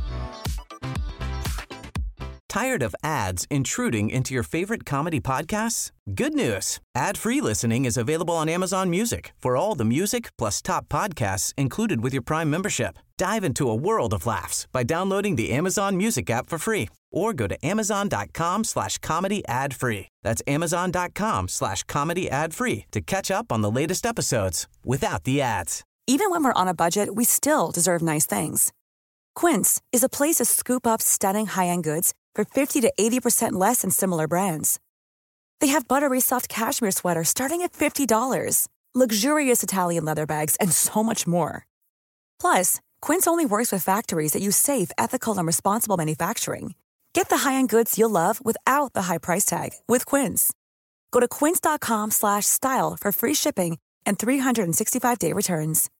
Tired of ads intruding into your favorite comedy podcasts? Good news. Ad-free listening is available on Amazon Music for all the music plus top podcasts included with your Prime membership. Dive into a world of laughs by downloading the Amazon Music app for free or go to amazon.com slash comedy ad free. That's amazon.com slash comedy ad free to catch up on the latest episodes without the ads. Even when we're on a budget, we still deserve nice things. Quince is a place to scoop up stunning high-end goods for fifty to eighty percent less than similar brands. They have buttery soft cashmere sweaters starting at fifty dollars, luxurious Italian leather bags, and so much more. Plus, Quince only works with factories that use safe, ethical, and responsible manufacturing. Get the high-end goods you'll love without the high price tag with Quince. Go to quince.com slash style for free shipping and three sixty-five day returns.